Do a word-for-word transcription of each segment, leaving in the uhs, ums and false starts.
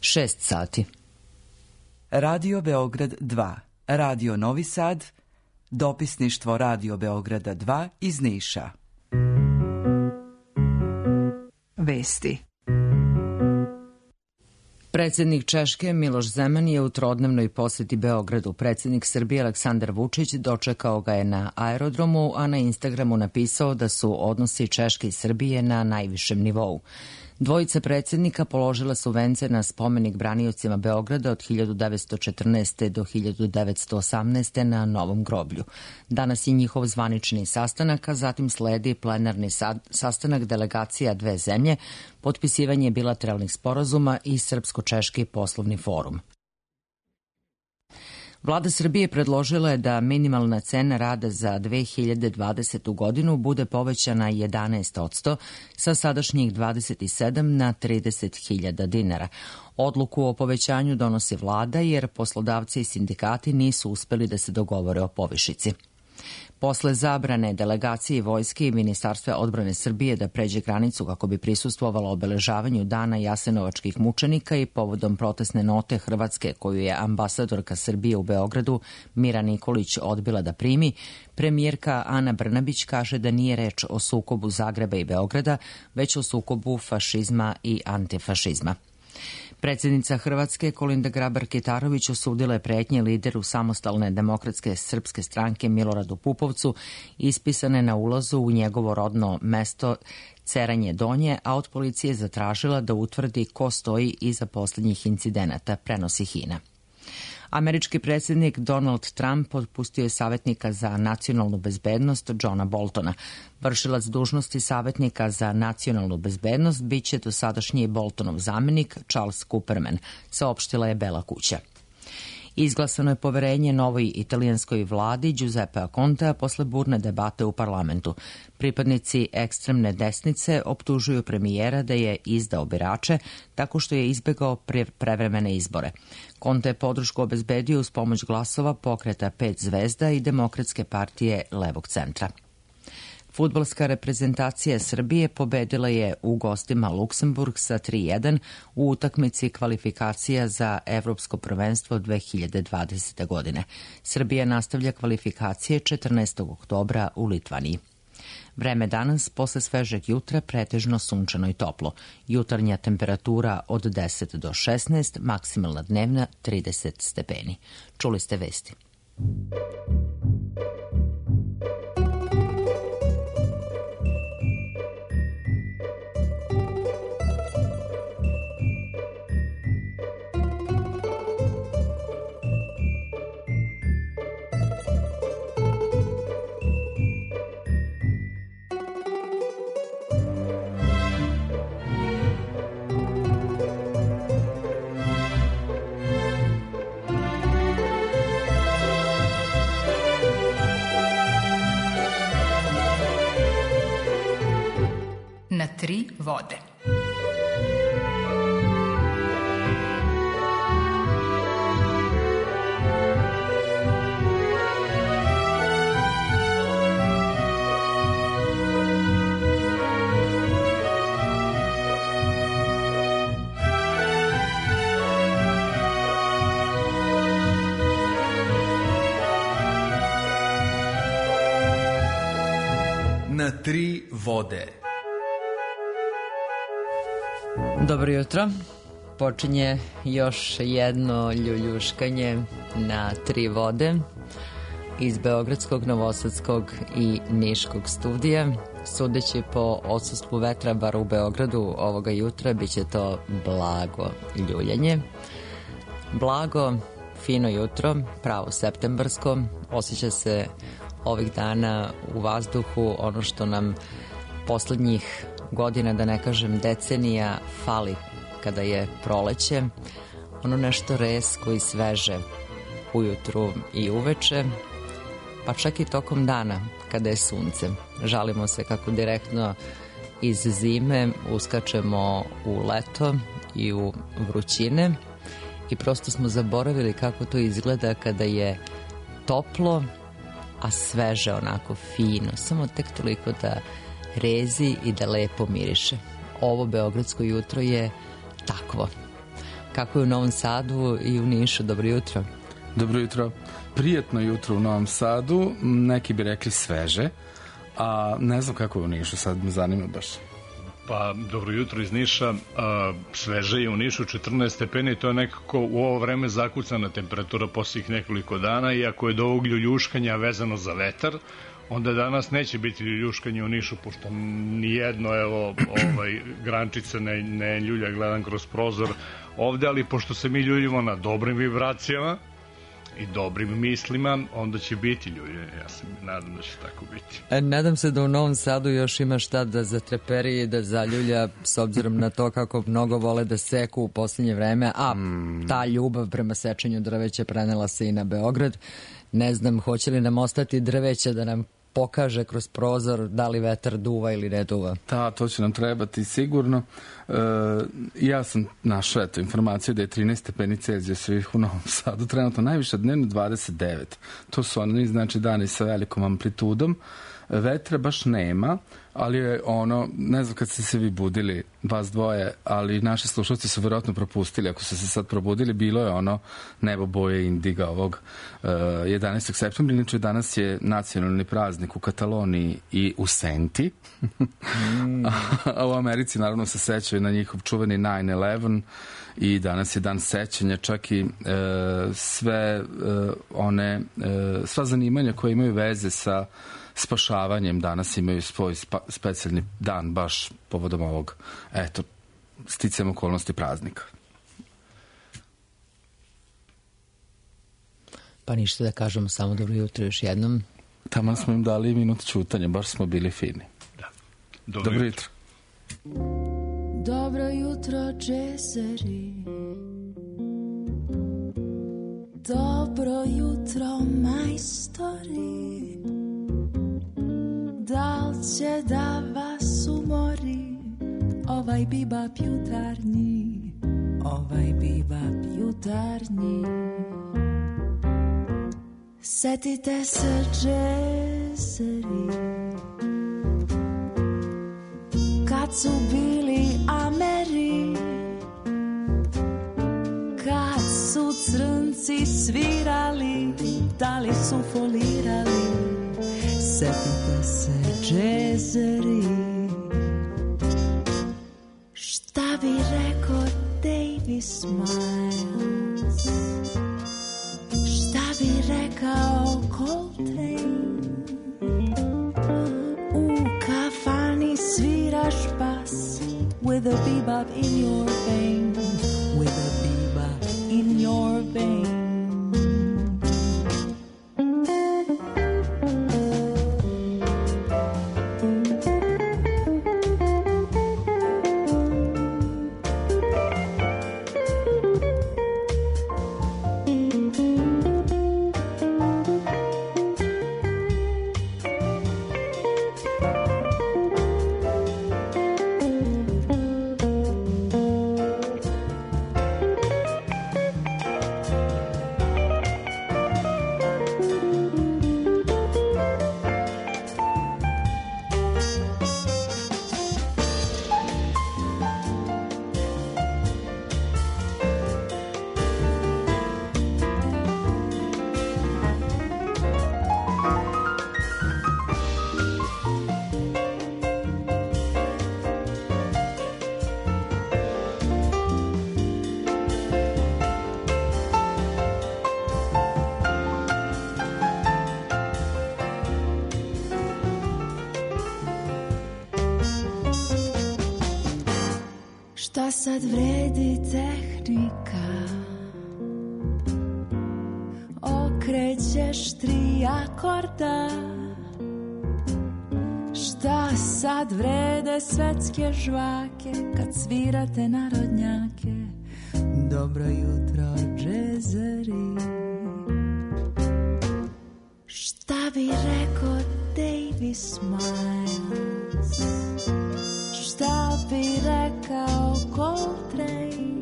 šest sati. Radio Beograd dva, Radio Novi Sad, dopisništvo Radio Beograda dva iz Niša. Vesti. Predsednik Češke Miloš Zeman je u trodnevnoj poseti Beogradu. Predsednik Srbije Aleksandar Vučić dočekao ga je na aerodromu, a na Instagramu napisao da su odnosi Češke i Srbije na najvišem nivou. Dvojica predsednika položila su vence na spomenik braniocima Beograda od hiljadu devetsto četrnaeste. do hiljadu devetsto osamnaeste. na Novom groblju. Danas je njihov zvanični sastanak, a zatim sledi plenarni sastanak delegacija dve zemlje, potpisivanje bilateralnih sporazuma i Srpsko-češki poslovni forum. Vlada Srbije predložila je da minimalna cena rada za dve hiljade dvadesetu. godinu bude povećana jedanaest posto sa sadašnjih dvadeset sedam na trideset hiljada dinara. Odluku o povećanju donosi vlada jer poslodavci i sindikati nisu uspeli da se dogovore o povišici. Posle zabrane delegacije vojske i Ministarstva odbrane Srbije da pređe granicu kako bi prisustvovalo obeležavanju dana jasenovačkih mučenika i povodom protestne note Hrvatske koju je ambasadorka Srbije u Beogradu Mira Nikolić odbila da primi, premijerka Ana Brnabić kaže da nije reč o sukobu Zagreba i Beograda, već o sukobu fašizma i antifašizma. Predsednica Hrvatske Kolinda Grabar-Kitarović osudila je pretnje lideru samostalne demokratske srpske stranke Miloradu Pupovcu ispisane na ulazu u njegovo rodno mesto Ceranje Donje, a od policije zatražila da utvrdi ko stoji iza poslednjih incidenata, prenosi Hina. Američki predsjednik Donald Trump otpustio je savjetnika za nacionalnu bezbednost Johna Boltona. Vršilac dužnosti savjetnika za nacionalnu bezbednost biće dosadašnji Boltonov zamenik Charles Cooperman, saopštila je Bela kuća. Izglasano je poverenje novoj italijanskoj vladi Giuseppea Contea posle burne debate u parlamentu. Pripadnici ekstremne desnice optužuju premijera da je izdao birače tako što je izbegao pre prevremene izbore. Conte je podršku obezbedio uz pomoć glasova Pokreta pet zvezda i Demokratske partije levog centra. Fudbalska reprezentacija Srbije pobedila je u gostima Luksemburg sa tri jedan u utakmici kvalifikacija za Evropsko prvenstvo dve hiljade dvadesete. godine. Srbija nastavlja kvalifikacije četrnaestog oktobra u Litvaniji. Vreme danas, posle svežeg jutra, pretežno sunčano i toplo. Jutarnja temperatura od deset do šesnaest, maksimalna dnevna trideset stepeni. Čuli ste vesti. Na tri vode. Na tri vode. Dobro jutro. Počinje još jedno ljuljuškanje na tri vode iz Beogradskog, Novosadskog i Niškog studija. Sudeći po odsustvu vetra, bar u Beogradu ovoga jutra, bit će to blago ljuljanje. Blago, fino jutro, pravo septembarsko. Osjeća se ovih dana u vazduhu ono što nam poslednjih godina, da ne kažem decenija, fali kada je proleće, ono nešto resko i sveže ujutru i uveče, pa čak i tokom dana kada je sunce. Žalimo se kako direktno iz zime uskačemo u leto i u vrućine i prosto smo zaboravili kako to izgleda kada je toplo, a sveže, onako fino, samo tek toliko da rezi i da lepo miriše. Ovo beogradsko jutro je takvo. Kako je u Novom Sadu i u Nišu? Dobro jutro. Dobro jutro. Prijetno jutro u Novom Sadu, neki bi rekli sveže, a ne znam kako je u Nišu, sad me zanima baš. Pa, dobro jutro iz Niša, a, sveže je u Nišu, četrnaest stepeni, to je nekako u ovo vreme zakucana temperatura posljednjih nekoliko dana, i ako je do ovog ljuljuškanja vezano za vetar, onda danas neće biti ljuljuškanje u Nišu, pošto nijedno, evo, ovaj, grančica ne, ne ljulja, gledam kroz prozor ovde, ali pošto se mi ljuljimo na dobrim vibracijama i dobrim mislima, onda će biti ljuljanje. Ja se nadam da će tako biti. E, nadam se da u Novom Sadu još ima šta da zatreperi i da zaljulja, s obzirom na to kako mnogo vole da seku u posljednje vreme, a mm. ta ljubav prema sečenju drveća prenela se i na Beograd. Ne znam, hoće li nam ostati drveća da nam pokaže kroz prozor da li vetar duva ili ne duva. Da, to će nam trebati sigurno. E, ja sam našao eto informaciju da je trinaest stepeni Celzija svih u Novom Sadu, trenutno najviše dnevno dvadeset devet. To su oni, znači, dani sa velikom amplitudom. Vetra baš nema, ali je ono, ne znam kad ste se vi budili, vas dvoje, ali naši slušalci su vjerojatno propustili, ako su se sad probudili, bilo je ono nebo boje indiga ovog uh, jedanaestog septembra, inače danas je nacionalni praznik u Kataloniji i u Senti, mm. a u Americi naravno se sećaju na njihov čuveni nine eleven i danas je dan sećanja, čak i uh, sve uh, one, uh, sva zanimanja koje imaju veze sa spašavanjem danas imaju svoj spa, specijalni dan baš povodom ovog, eto, sticajem okolnosti praznika. Pa ništa da kažemo, samo dobro jutro još jednom. Taman smo im dali minut ćutanja, baš smo bili fini. Da. Dobro, dobro jutro. jutro. Dobro jutro, džezeri. Dobro jutro, majstori. Da li će da vas umori ovaj bibap jutarnji, ovaj bibap jutarnji? Setite se, džezeri, kad su bili Ameri, kad su crnci svirali, da li su folirali? Setite se, džezeri, šta bi rekao Davy Smiles, šta bi rekao Coltrane, u kafani sviraš bas, with a bebop in your vein, with a bebop in your vein. Šta sad vredi tehnika? Okrećeš tri akorda. Šta sad vrede svetske žvake kad svirate narodnjake? Dobro jutro, džezeri. Šta bi rekao Davy Smiles? Šta bi rekao Coltrane?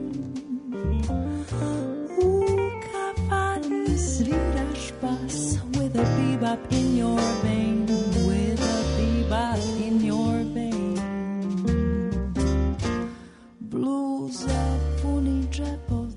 U kafani sviraš bas with a bebop in your vein, with a bebop in your vein. Bluza puni džepov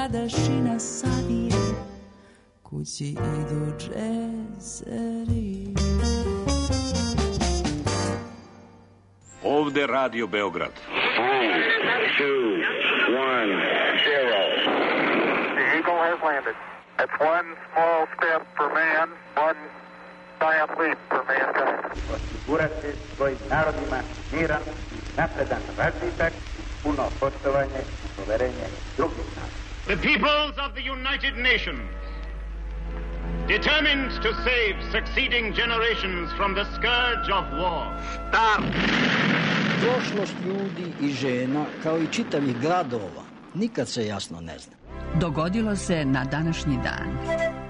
gledaš i na savije, kući idu džezeri. Ovde Radio Beograd. Three, two, one, zero. The Eagle has landed. It's one small step for man, one giant leap for mankind. Osigurati svojim narodima miran, napredan razvitak, puno poštovanje, poverenje drugih naroda. The peoples of the United Nations, determined to save succeeding generations from the scourge of war. Start! Prošlost ljudi i žena, kao i čitavih gradova, nikad se jasno ne zna. Dogodilo se na današnji dan.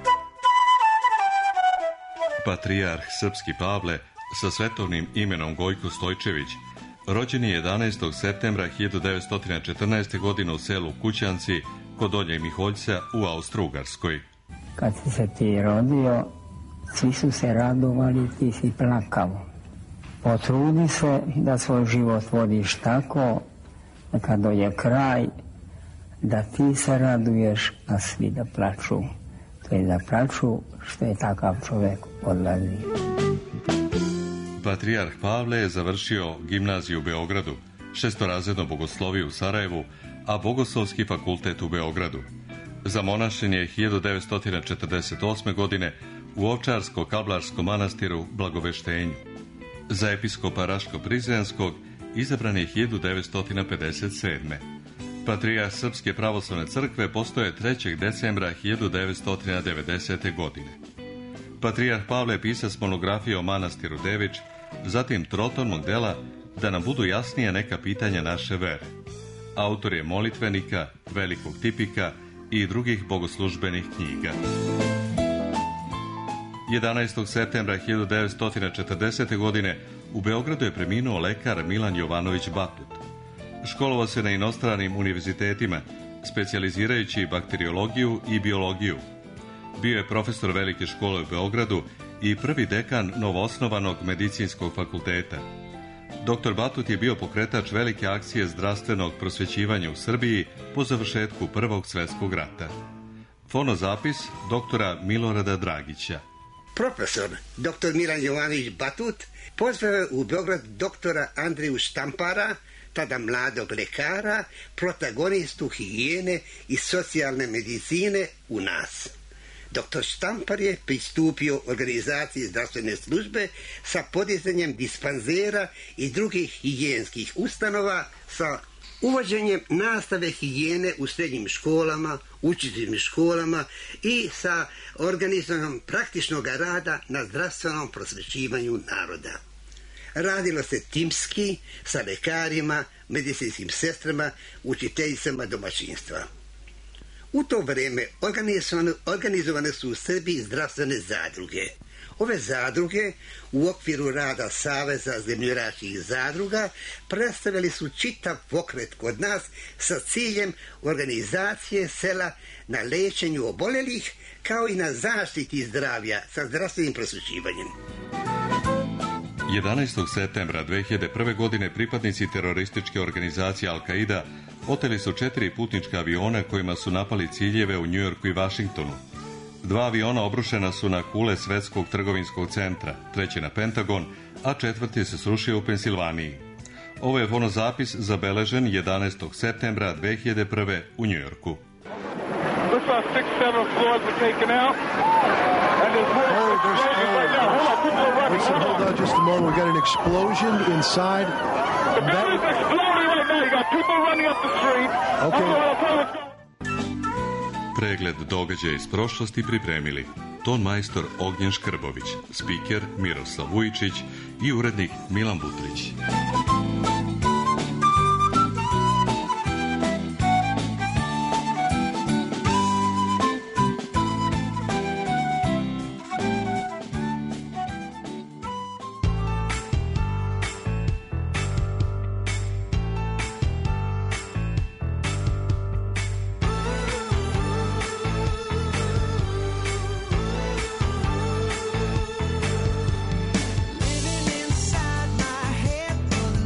Patrijarh Srpski Pavle sa svetovnim imenom Gojko Stojčević rođen je jedanaestog septembra hiljadu devetsto četrnaeste. godine u selu Kućanci kod Donjeg Miholjca u Austro-Ugarskoj. Kad si se ti rodio, svi su se radovali, ti si plakao. Potrudi se da svoj život vodiš tako da kad dođe kraj, da ti se raduješ, a svi da plaču. To je da plaču što je takav čovjek odlazi. Patrijarh Pavle je završio gimnaziju u Beogradu, šestorazredno bogosloviju u Sarajevu, a Bogoslovski fakultet u Beogradu. Zamonašen je hiljadu devetsto četrdeset osme. godine u Ovčarsko-Kablarskom manastiru Blagoveštenju. Za episkopa Raško-Prizrenskog izabran je hiljadu devetsto pedeset sedme. Patrijarh Srpske pravoslavne crkve postao je trećeg decembra hiljadu devetsto devedesete. godine. Patrijarh Pavle je pisac monografije o manastiru Devič, zatim trotomnog dela Da nam budu jasnije neka pitanja naše vere. Autor je molitvenika, velikog tipika i drugih bogoslužbenih knjiga. jedanaestog septembra hiljadu devetsto četrdesete. godine u Beogradu je preminuo lekar Milan Jovanović Batut. Školovao se na inostranim univerzitetima, specijalizirajući bakteriologiju i biologiju. Bio je profesor Velike škole u Beogradu i prvi dekan novoosnovanog medicinskog fakulteta. Doktor Batut je bio pokretač velike akcije zdravstvenog prosvećivanja u Srbiji po završetku Prvog svjetskog rata. Fonozapis doktora Milorada Dragića. Profesor doktor Milan Jovanović Batut pozvao je u Beograd doktora Andreju Štampara, tada mladog lekara, protagonistu higijene i socijalne medicine u nas. Doktor Štampar je pristupio organizaciji zdravstvene službe sa podizanjem dispanzera i drugih higijenskih ustanova, sa uvođenjem nastave higijene u srednjim školama, učiteljskim školama i sa organizovanjem praktičnog rada na zdravstvenom prosvećivanju naroda. Radilo se timski sa lekarima, medicinskim sestrama, učiteljicama domaćinstva. U to vrijeme organizovane, organizovane su u Srbiji zdravstvene zadruge. Ove zadruge u okviru rada Saveza zemljoradničkih zadruga predstavili su čitav pokret kod nas sa ciljem organizacije sela na liječenju oboljelih kao i na zaštiti zdravlja sa zdravstvenim prosvećivanjem. jedanaestog septembra dve hiljade prve. godine pripadnici terorističke organizacije Al-Qaida oteli su četiri putnička aviona kojima su napali ciljeve u Njujorku i Vašingtonu. Dva aviona obrušena su na kule Svetskog trgovinskog centra, treći na Pentagon, a četvrti se srušio u Pensilvaniji. Ovo je fonozapis zabeležen jedanaestog septembra dve hiljade prve. u Njujorku. Pregled događaja iz prošlosti pripremili ton majstor Ognjen Škrbović, spiker Miroslav Vujičić i urednik Milan Butrić. Living inside my head.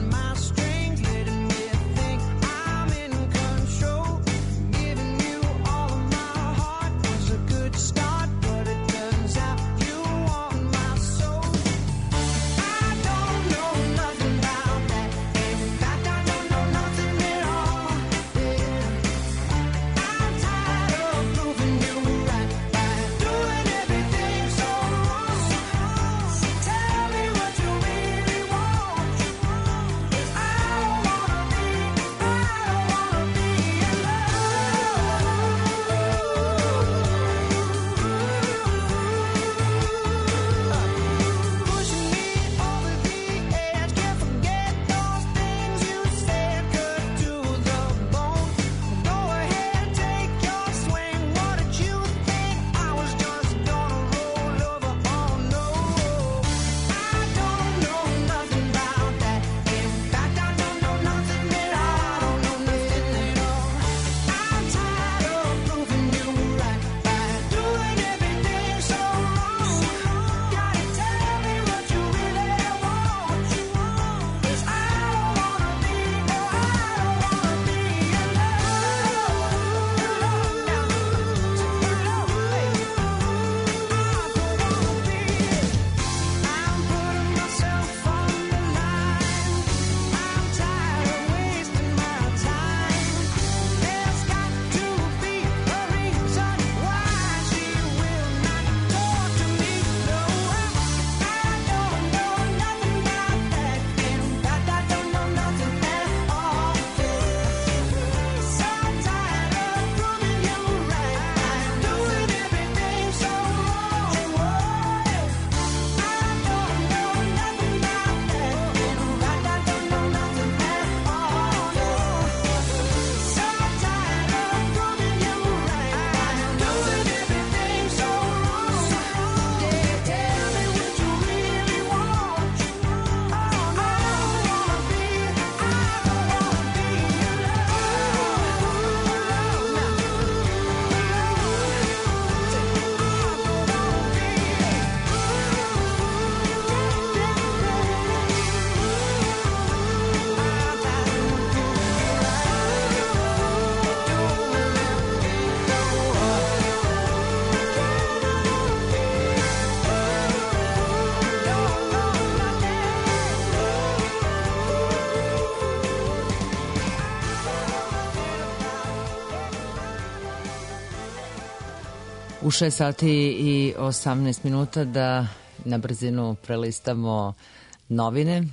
U šest sati i osamnaest minuta da na brzinu prelistamo novine.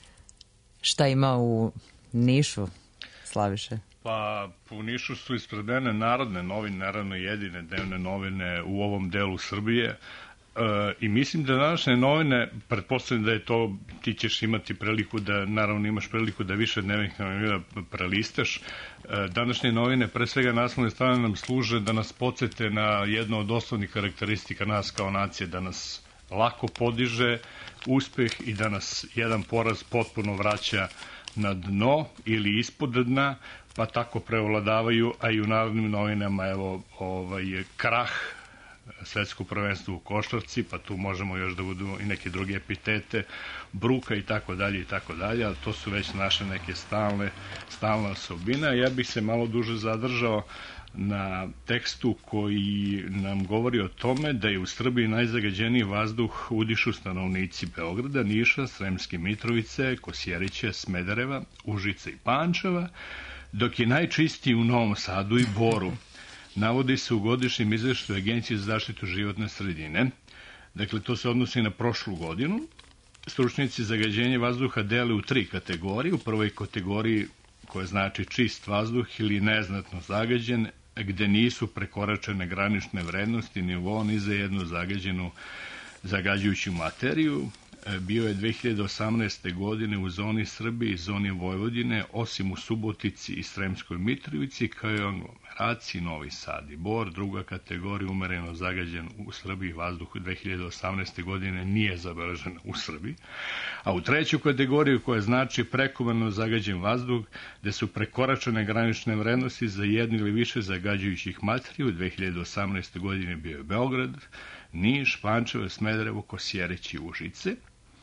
Šta ima u Nišu, Slaviše? Pa u Nišu su ispred mene Narodne novine, naravno jedine dnevne novine u ovom delu Srbije. E, I mislim da današnje novine, pretpostavljam da je to, ti ćeš imati priliku da, naravno imaš priliku da više dnevnih novina prelistaš. E, današnje novine, pre svega naslovne strane nam služe da nas podsete na jedno od osnovnih karakteristika nas kao nacije, da nas lako podiže uspeh i da nas jedan poraz potpuno vraća na dno ili ispod dna, pa tako prevladavaju, a i u Narodnim novinama, evo, ovaj, krah, svetsko prvenstvo u košarci, pa tu možemo još da budu i neke druge epitete, bruka i tako dalje i tako dalje, ali to su već naše neke stalne, stalne osobine. Ja bih se malo duže zadržao na tekstu koji nam govori o tome da je u Srbiji najzagađeniji vazduh udišu stanovnici Beograda, Niša, Sremske Mitrovice, Kosjerića, Smedereva, Užica i Pančeva, dok je najčistiji u Novom Sadu i Boru. Navodi se u godišnjem izveštaju Agencije za zaštitu životne sredine. Dakle, to se odnosi na prošlu godinu. Stručnjaci zagađenje vazduha dele u tri kategorije. U prvoj kategoriji, koja znači čist vazduh ili neznatno zagađen, gde nisu prekoračene granične vrednosti nivoa ni za jednu zagađenu zagađujuću materiju, bio je dve hiljade osamnaeste. godine u zoni Srbije i zoni Vojvodine, osim u Subotici i Sremskoj Mitrovici, kao i aglomeraciji Novi Sad i Bor. Druga kategorija, umereno zagađen u Srbiji vazduh u dve hiljade osamnaeste. godine nije zabeležena u Srbiji. A u treću kategoriju, koja znači prekomerno zagađen vazduh, gde su prekoračene granične vrednosti za jednu ili više zagađujućih materija, u dve hiljade osamnaeste. godine bio je Beograd, Niš, Pančevo, Smederevo, Kosjerić i Užice.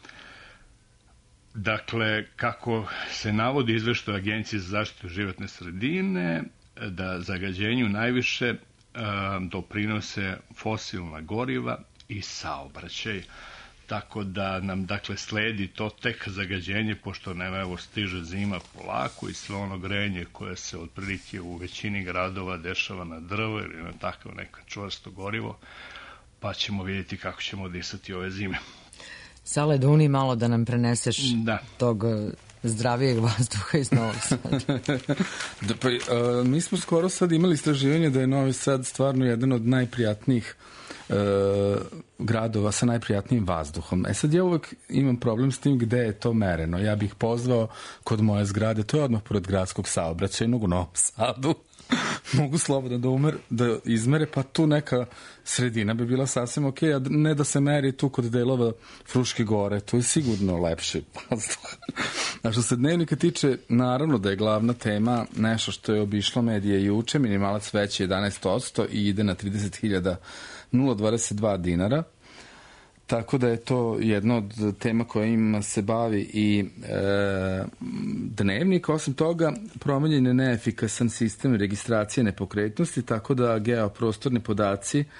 Dakle, kako se navodi izveštaj Agencije za zaštitu životne sredine, da zagađenju najviše e, doprinose fosilna goriva i saobraćaj. Tako da nam, dakle, sledi to tek zagađenje, pošto nema, evo, stiže zima polako i sve ono grejanje koje se otprilike u većini gradova dešava na drvo ili na takvo neko čvrsto gorivo, pa ćemo vidjeti kako ćemo disati ove zime. Sale Duni, malo da nam preneseš da. tog zdravijeg vazduha iz Novog Sada. da, pa, a, mi smo skoro sad imali istraživanje da je Novi Sad stvarno jedan od najprijatnijih e, gradova sa najprijatnijim vazduhom. E sad ja uvek imam problem s tim gde je to mereno. Ja bih pozvao kod moje zgrade, to je odmah pored gradskog saobraćajnog u Novom Sadu. Mogu slobodno da, umer, da izmere, pa tu neka sredina bi bila sasvim ok, a ne da se meri tu kod delova Fruške gore, tu je sigurno lepše vazduh. A što se Dnevnika tiče, naravno da je glavna tema nešto što je obišlo medije juče, minimalac veći jedanaest posto i ide na trideset hiljada dvadeset dva dinara. Tako da je to jedna od tema kojima se bavi i e, Dnevnik. Osim toga, promenjen je neefikasan sistem registracije nepokretnosti, tako da geoprostorni podaci e,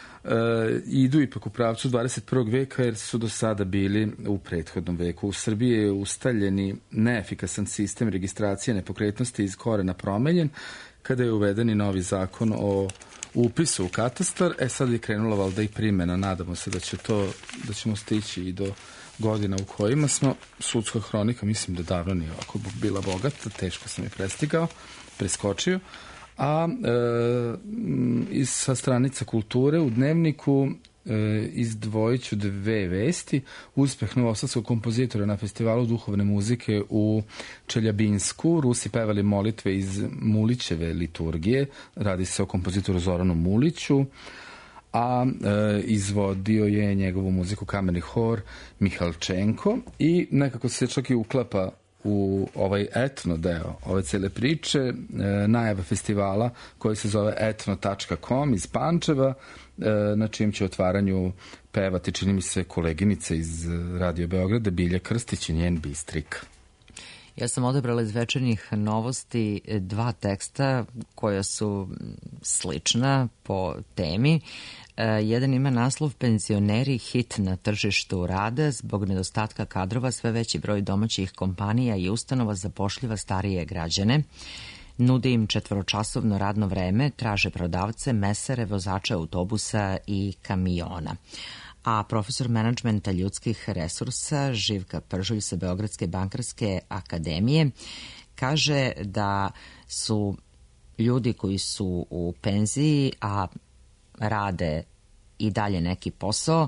idu ipak u pravcu dvadeset prvog veka, jer su do sada bili u prethodnom veku. U Srbiji je ustaljeni neefikasan sistem registracije nepokretnosti iz korena promenjen, kada je uveden i novi zakon o upisu u katastar. E sad je krenula valjda i primjena, nadamo se da će to, da ćemo stići i do godina u kojima smo. Sudska hronika, mislim da davno nije ovako bila bogata, teško sam je prestigao, preskočio. A e, iz, sa stranica kulture u Dnevniku e, izdvojit ću dve vesti. Uspeh novosadskog kompozitora na festivalu duhovne muzike u Čeljabinsku. Rusi pevali molitve iz Mulićeve liturgije. Radi se o kompozitoru Zoranu Muliću, a e, izvodio je njegovu muziku kamerni hor Mihalčenko i nekako se čak i uklapa u ovaj etno deo ove cele priče, e, najava festivala koji se zove etno tačka com iz Pančeva, e, na čijem će otvaranju pevati, čini mi se, koleginica iz Radio Beograda, Bilja Krstić i njen Bistrik. Ja sam odabrala iz večernjih novosti dva teksta koja su slična po temi. Jedan ima naslov Penzioneri hit na tržištu rada. Zbog nedostatka kadrova sve veći broj domaćih kompanija i ustanova zapošljiva starije građane. Nude im četvoročasovno radno vreme, traže prodavce, mesare, vozače autobusa i kamiona. A profesor menadžmenta ljudskih resursa Živka Pržulj sa Beogradske bankarske akademije kaže da su ljudi koji su u penziji, a rade i dalje neki posao,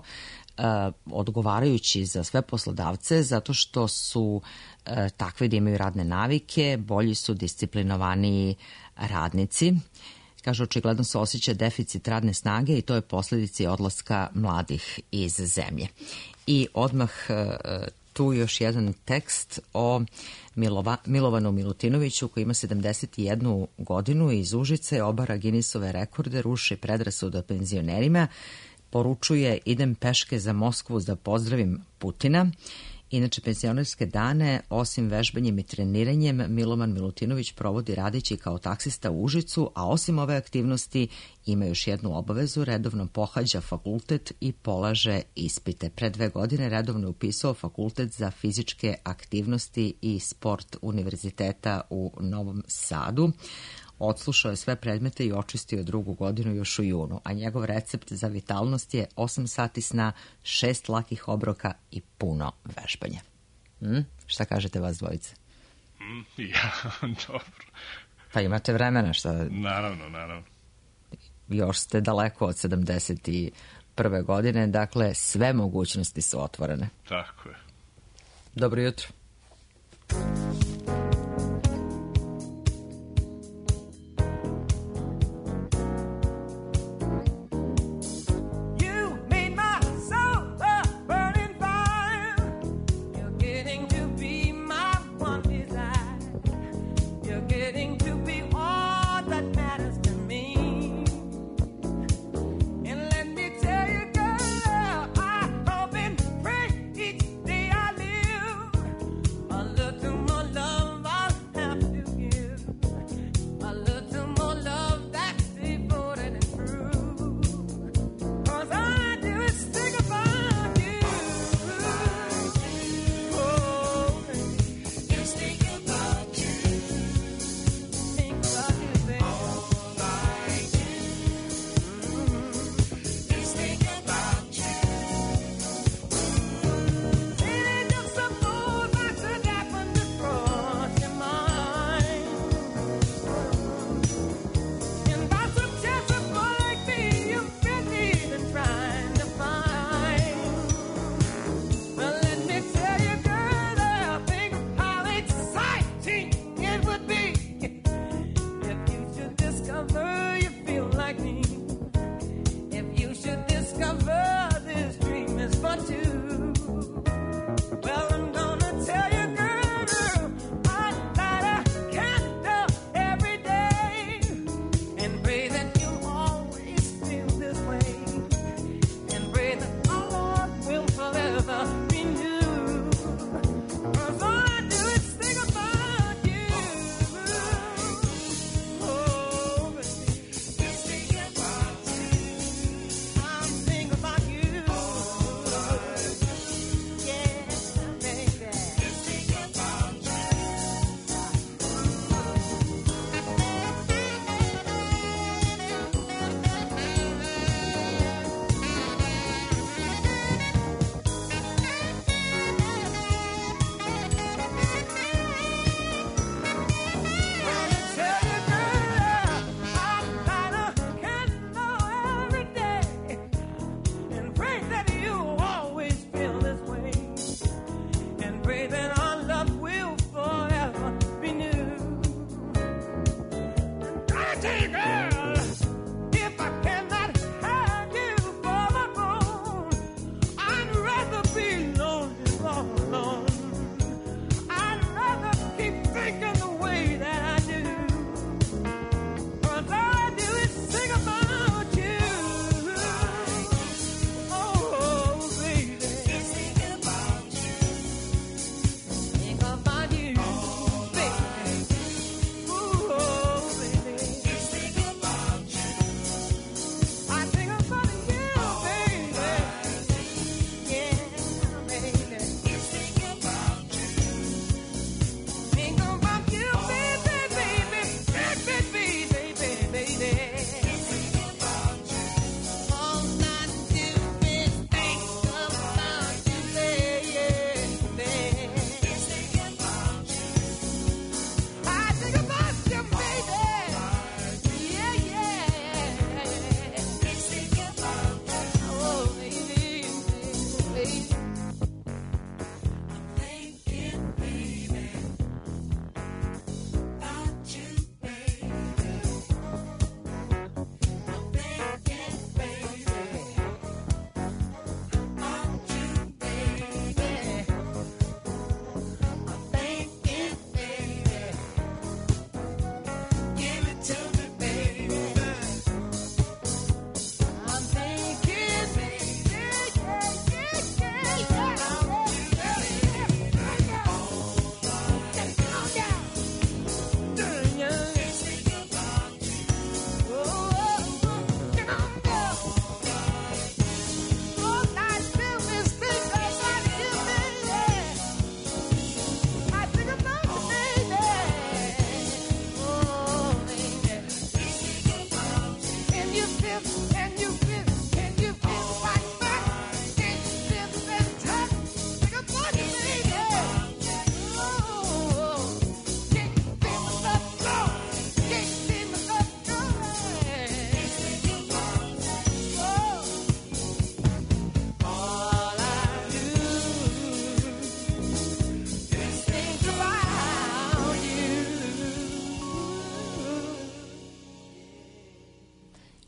odgovarajući za sve poslodavce zato što su takvi da imaju radne navike, bolji su disciplinovaniji radnici. Kaže, očigledno se osjeća deficit radne snage i to je posljedica odlaska mladih iz zemlje. I odmah tu još jedan tekst o Milova, Milovanu Milutinoviću koji ima sedamdeset jednu godinu iz Užice, obara Guinnessove rekorde, ruši predrasude o penzionerima, poručuje idem peške za Moskvu da pozdravim Putina. Inače, penzionerske dane, osim vežbanjem i treniranjem, Milovan Milutinović provodi radeći kao taksista u Užicu, a osim ove aktivnosti ima još jednu obavezu, redovno pohađa fakultet i polaže ispite. Pre dve godine redovno je upisao fakultet za fizičke aktivnosti i sport Univerziteta u Novom Sadu. Odslušao je sve predmete i očistio drugu godinu još u junu, a njegov recept za vitalnost je osam sati sna, šest lakih obroka i puno vežbanja. Hm? Šta kažete vas dvojice? Mm, ja, dobro. Pa imate vremena, šta? Naravno, naravno. Još ste daleko od sedamdeset prve godine, dakle sve mogućnosti su otvorene. Tako je. Dobro jutro. Love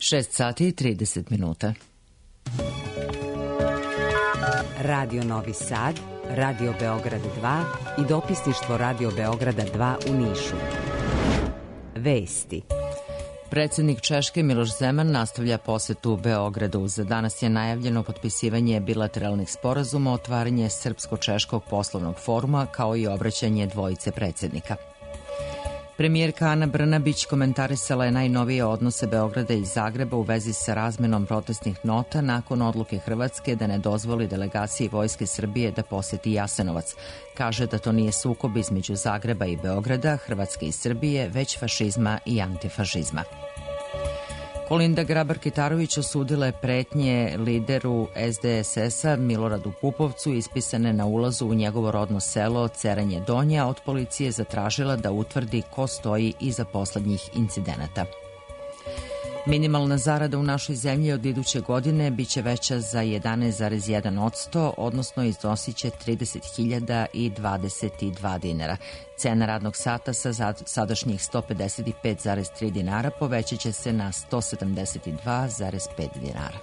šest sati i trideset minuta. Radio Novi Sad, Radio Beograd dva i dopisništvo Radio Beograda dva u Nišu. Vesti. Predsjednik Češke Miloš Zeman nastavlja posetu Beogradu. Za danas je najavljeno potpisivanje bilateralnih sporazuma, otvaranje Srpsko-češkog poslovnog foruma, kao i obraćanje dvojice predsjednika. Premijerka Ana Brnabić komentarisala je najnovije odnose Beograda i Zagreba u vezi sa razmenom protestnih nota nakon odluke Hrvatske da ne dozvoli delegaciji Vojske Srbije da poseti Jasenovac. Kaže da to nije sukob između Zagreba i Beograda, Hrvatske i Srbije, već fašizma i antifašizma. Kolinda Grabar-Kitarović osudila je pretnje lideru es de es es-a Miloradu Pupovcu ispisane na ulazu u njegovo rodno selo Ceranje Donja, od policije zatražila da utvrdi ko stoji iza poslednjih incidenata. Minimalna zarada u našoj zemlji od iduće godine biće veća za jedanaest zarez jedan posto, odnosno iznosiće trideset hiljada dvadeset dva dinara. Cena radnog sata sa sadašnjih sto pedeset pet zarez tri dinara povećat će se na sto sedamdeset dva zarez pet dinara.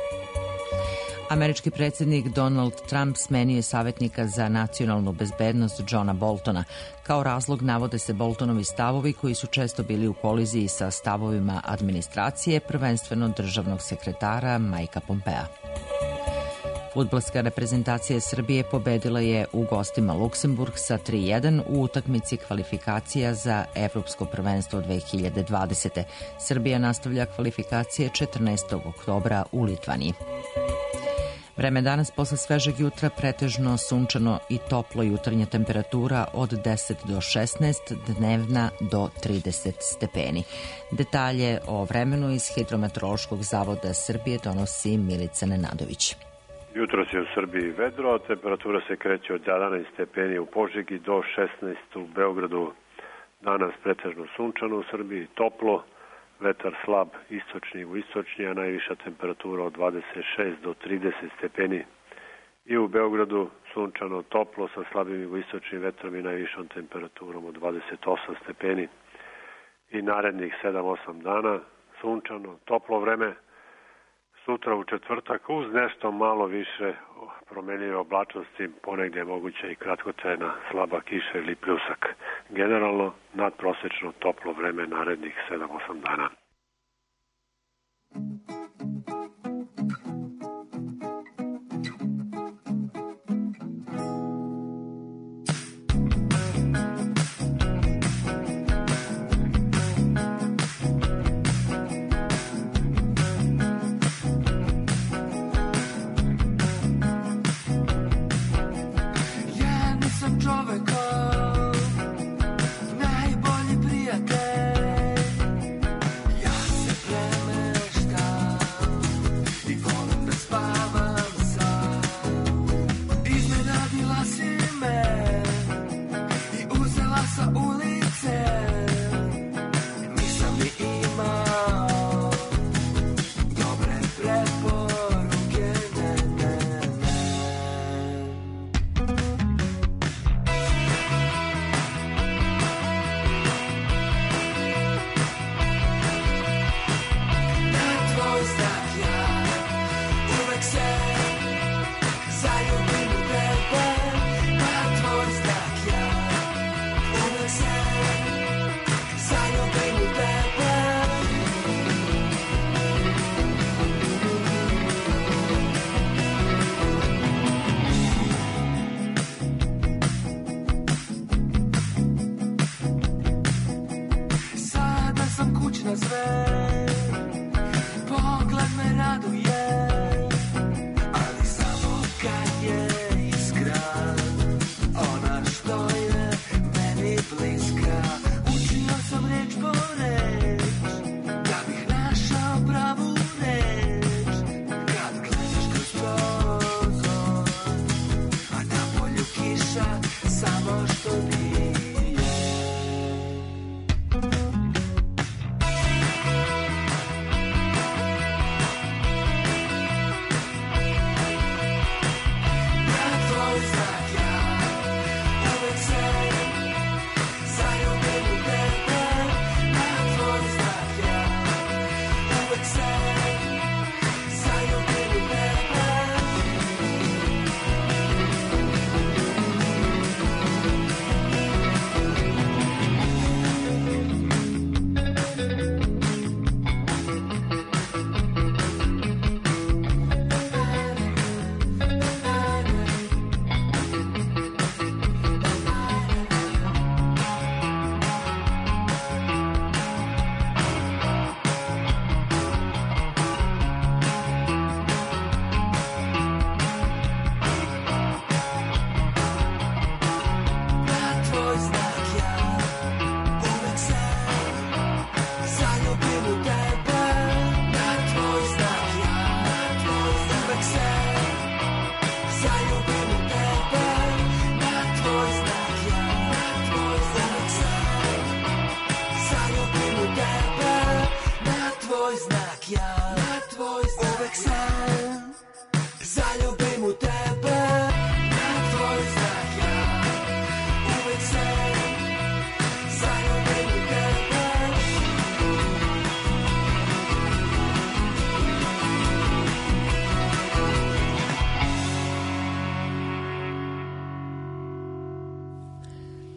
Američki predsjednik Donald Trump smenio je savjetnika za nacionalnu bezbednost Johna Boltona. Kao razlog navode se Boltonovi stavovi koji su često bili u koliziji sa stavovima administracije, prvenstveno državnog sekretara Majka Pompea. Fudbalska reprezentacija Srbije pobedila je u gostima Luksemburg sa tri jedan u utakmici kvalifikacija za Evropsko prvenstvo dve hiljade dvadesete. Srbija nastavlja kvalifikacije četrnaestog oktobra u Litvaniji. Vreme danas posle svežeg jutra pretežno sunčano i toplo, jutarnja temperatura od deset do šesnaest, dnevna do trideset stepeni. Detalje o vremenu iz Hidrometeorološkog zavoda Srbije donosi Milica Nenadović. Jutros je u Srbiji vedro, temperatura se kreće od jedanaest stepeni u Požegi do šesnaest u Beogradu. Danas pretežno sunčano u Srbiji, toplo, vetar slab istočni u istočni, a najviša temperatura od dvadeset šest do trideset stepeni. I u Beogradu sunčano, toplo sa slabim jugoistočnim vetrom i najvišom temperaturom od dvadeset osam stepeni. I narednih sedam osam dana sunčano, toplo vreme. Sutra u četvrtak uz nešto malo više promenljive oblačnosti, ponegdje je moguće i kratkotrajna slaba kiša ili pljusak. Generalno nadprosečno toplo vreme narednih sedam osam dana. Najbolji prijatelj, ja se premeštam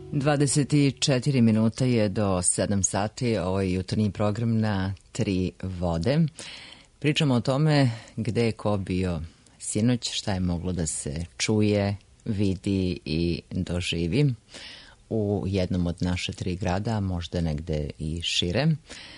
dvadeset četiri minuta je do sedam sati, ovo je jutarnji program na Tri vode. Pričamo o tome gde je ko bio sinoć, šta je moglo da se čuje, vidi i doživi u jednom od naše tri grada, možda negde i šire.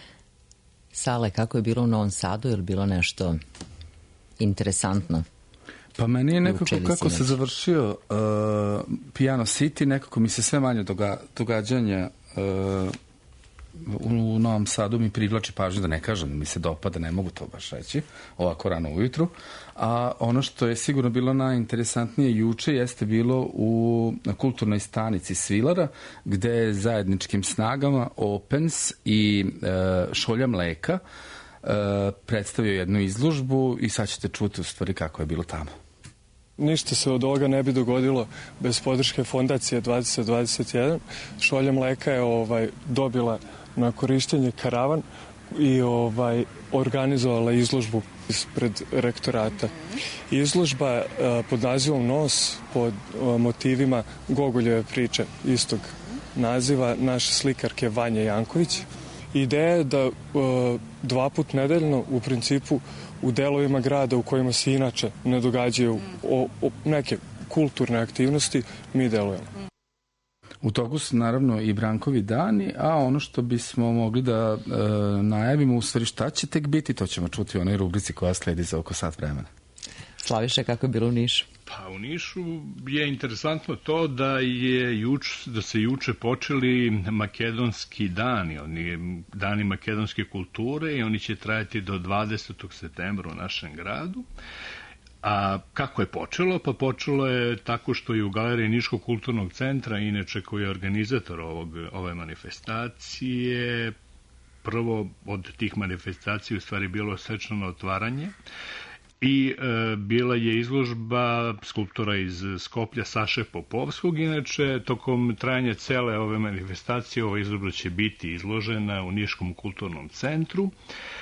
Sale, kako je bilo u Novom Sadu, je li bilo nešto interesantno? Pa meni je nekako kako se završio uh, Piano City, nekako mi se sve manje doga, događanja uh, u, u Novom Sadu mi privlači pažnju, da ne kažem, mi se dopada, ne mogu to baš reći, ovako rano ujutru. A ono što je sigurno bilo najinteresantnije juče jeste bilo u na kulturnoj stanici Svilara, gde je zajedničkim snagama Opens i uh, Šolja mleka uh, predstavio jednu izložbu i sad ćete čuti u stvari kako je bilo tamo. Ništa se od ovoga ne bi dogodilo bez podrške fondacije dvadeset dvadeset jedan. Šolja mleka je ovaj, dobila na korištenje karavan i ovaj, organizovala izložbu ispred rektorata. Izložba a, pod nazivom Nos, pod a, motivima Gogoljeve priče istog naziva naše slikarke Vanje Janković. Ideja je da a, dva put nedeljno u principu u delovima grada u kojima se inače ne događaju o, o, neke kulturne aktivnosti, mi delujemo. U toku su naravno i Brankovi dani, a ono što bismo mogli da e, najavimo, u stvari šta će tek biti, to ćemo čuti u onoj rubrici koja sledi za oko sat vremena. Slaviše, kako je bilo u Nišu? Pa u Nišu je interesantno to da je juč, da se juče počeli makedonski dani, oni dani makedonske kulture i oni će trajati do dvadesetog septembra u našem gradu. A kako je počelo? Pa počelo je tako što je u Galeriji Niškog kulturnog centra, inače koji je organizator ovog, ove manifestacije, prvo od tih manifestacija u stvari bilo svečano otvaranje i e, bila je izložba skulptora iz Skoplja Saše Popovskog. Inače, tokom trajanja cele ove manifestacije ova izložba će biti izložena u Niškom kulturnom centru.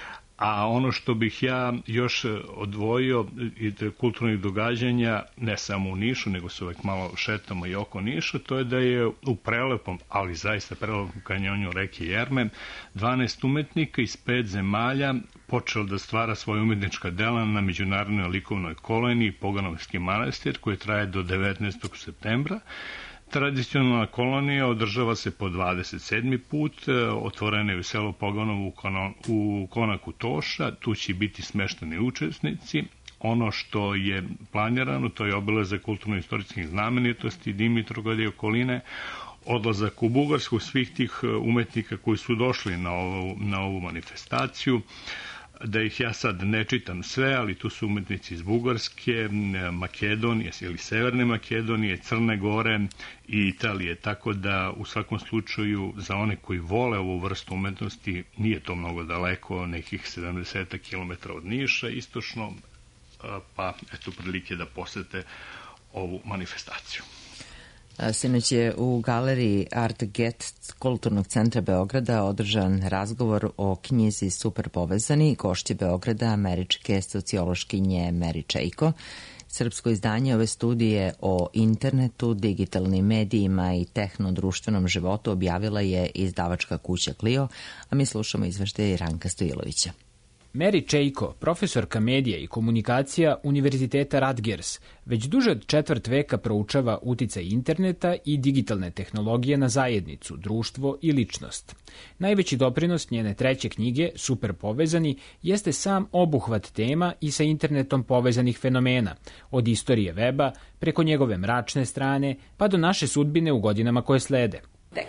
A ono što bih ja još odvojio iz kulturnih događanja, ne samo u Nišu, nego se uvek malo šetamo i oko Niša, to je da je u prelepom, ali zaista prelepom kanjonju reke Jerme, dvanaest umetnika iz pet zemalja počelo da stvara svoje umetnička dela na međunarodnoj likovnoj koloniji Poganovski manastir, koji traje do devetnaestog septembra. Tradicionalna kolonija održava se po dvadeset sedmi put, otvorena je u selu Poganovo u konaku Toša, tu će biti smešteni učesnici. Ono što je planirano, to je obilazak kulturno-istorijskih znamenitosti Dimitrogradske i okoline, odlazak u Bugarsku svih tih umetnika koji su došli na ovu, na ovu manifestaciju. Da ih ja sad ne čitam sve, ali tu su umetnici iz Bugarske, Makedonije ili Severne Makedonije, Crne Gore i Italije, tako da u svakom slučaju za one koji vole ovu vrstu umetnosti nije to mnogo daleko, nekih sedamdeset kilometara od Niša istočno, pa eto prilike da posete ovu manifestaciju. Sinoć je u galeriji Art Get Kulturnog centra Beograda održan razgovor o knjizi Super povezani, gošće Beograda, američke sociološkinje Mary Čejko. Srpsko izdanje ove studije o internetu, digitalnim medijima i tehnodruštvenom životu objavila je izdavačka kuća Clio, a mi slušamo izveštaje Ranka Stojilovića. Mary Čejko, profesorka medija i komunikacija Univerziteta Rutgers, već duže od četvrt veka proučava uticaj interneta i digitalne tehnologije na zajednicu, društvo i ličnost. Najveći doprinos njene treće knjige, Super povezani, jeste sam obuhvat tema i sa internetom povezanih fenomena, od istorije weba, preko njegove mračne strane, pa do naše sudbine u godinama koje slede.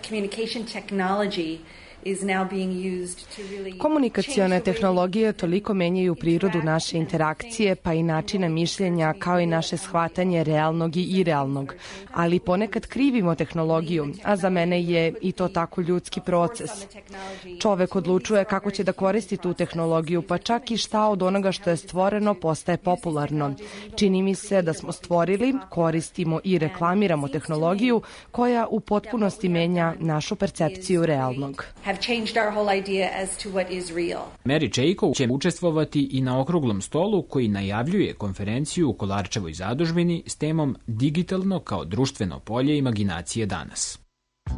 Komunikacione tehnologije toliko menjaju prirodu naše interakcije, pa i načina mišljenja, kao i naše shvatanje realnog i irealnog. Ali ponekad krivimo tehnologiju, a za mene je i to tako ljudski proces. Čovek odlučuje kako će da koristi tu tehnologiju, pa čak i šta od onoga što je stvoreno postaje popularno. Čini mi se da smo stvorili, koristimo i reklamiramo tehnologiju koja u potpunosti menja našu percepciju realnog. Mary Čejko će učestvovati i na okruglom stolu koji najavljuje konferenciju u Kolarčevoj zadužbini s temom Digitalno kao društveno polje imaginacije danas.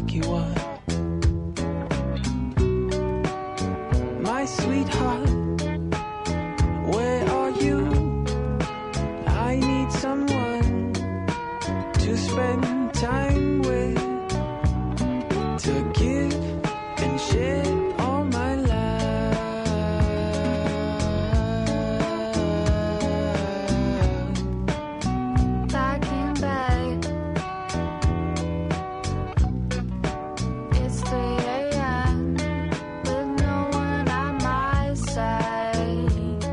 lucky one. My sweetheart, where are you? I need someone to spend time with, to give and share all my life. Back in bed, it's three a.m. with no one at my side.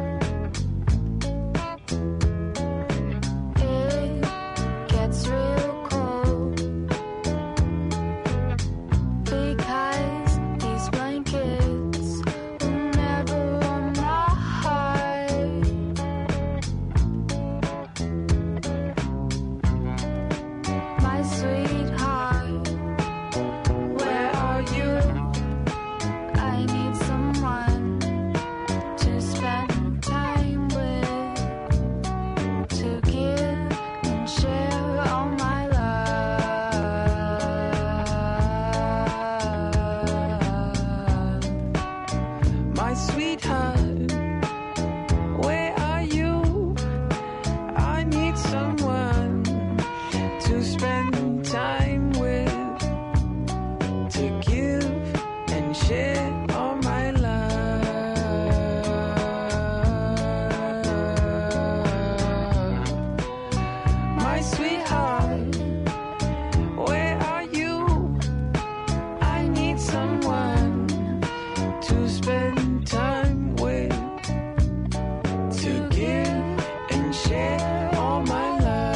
It gets real cold because these blankets will never warm my heart. My sweetheart, where are you? I need someone to spend time with, to give and share all my love. My sweetheart, where are you? I need someone to spend time with, to give and share all my love. My sweetheart, where are you? I need someone to spend time with, to give and share all my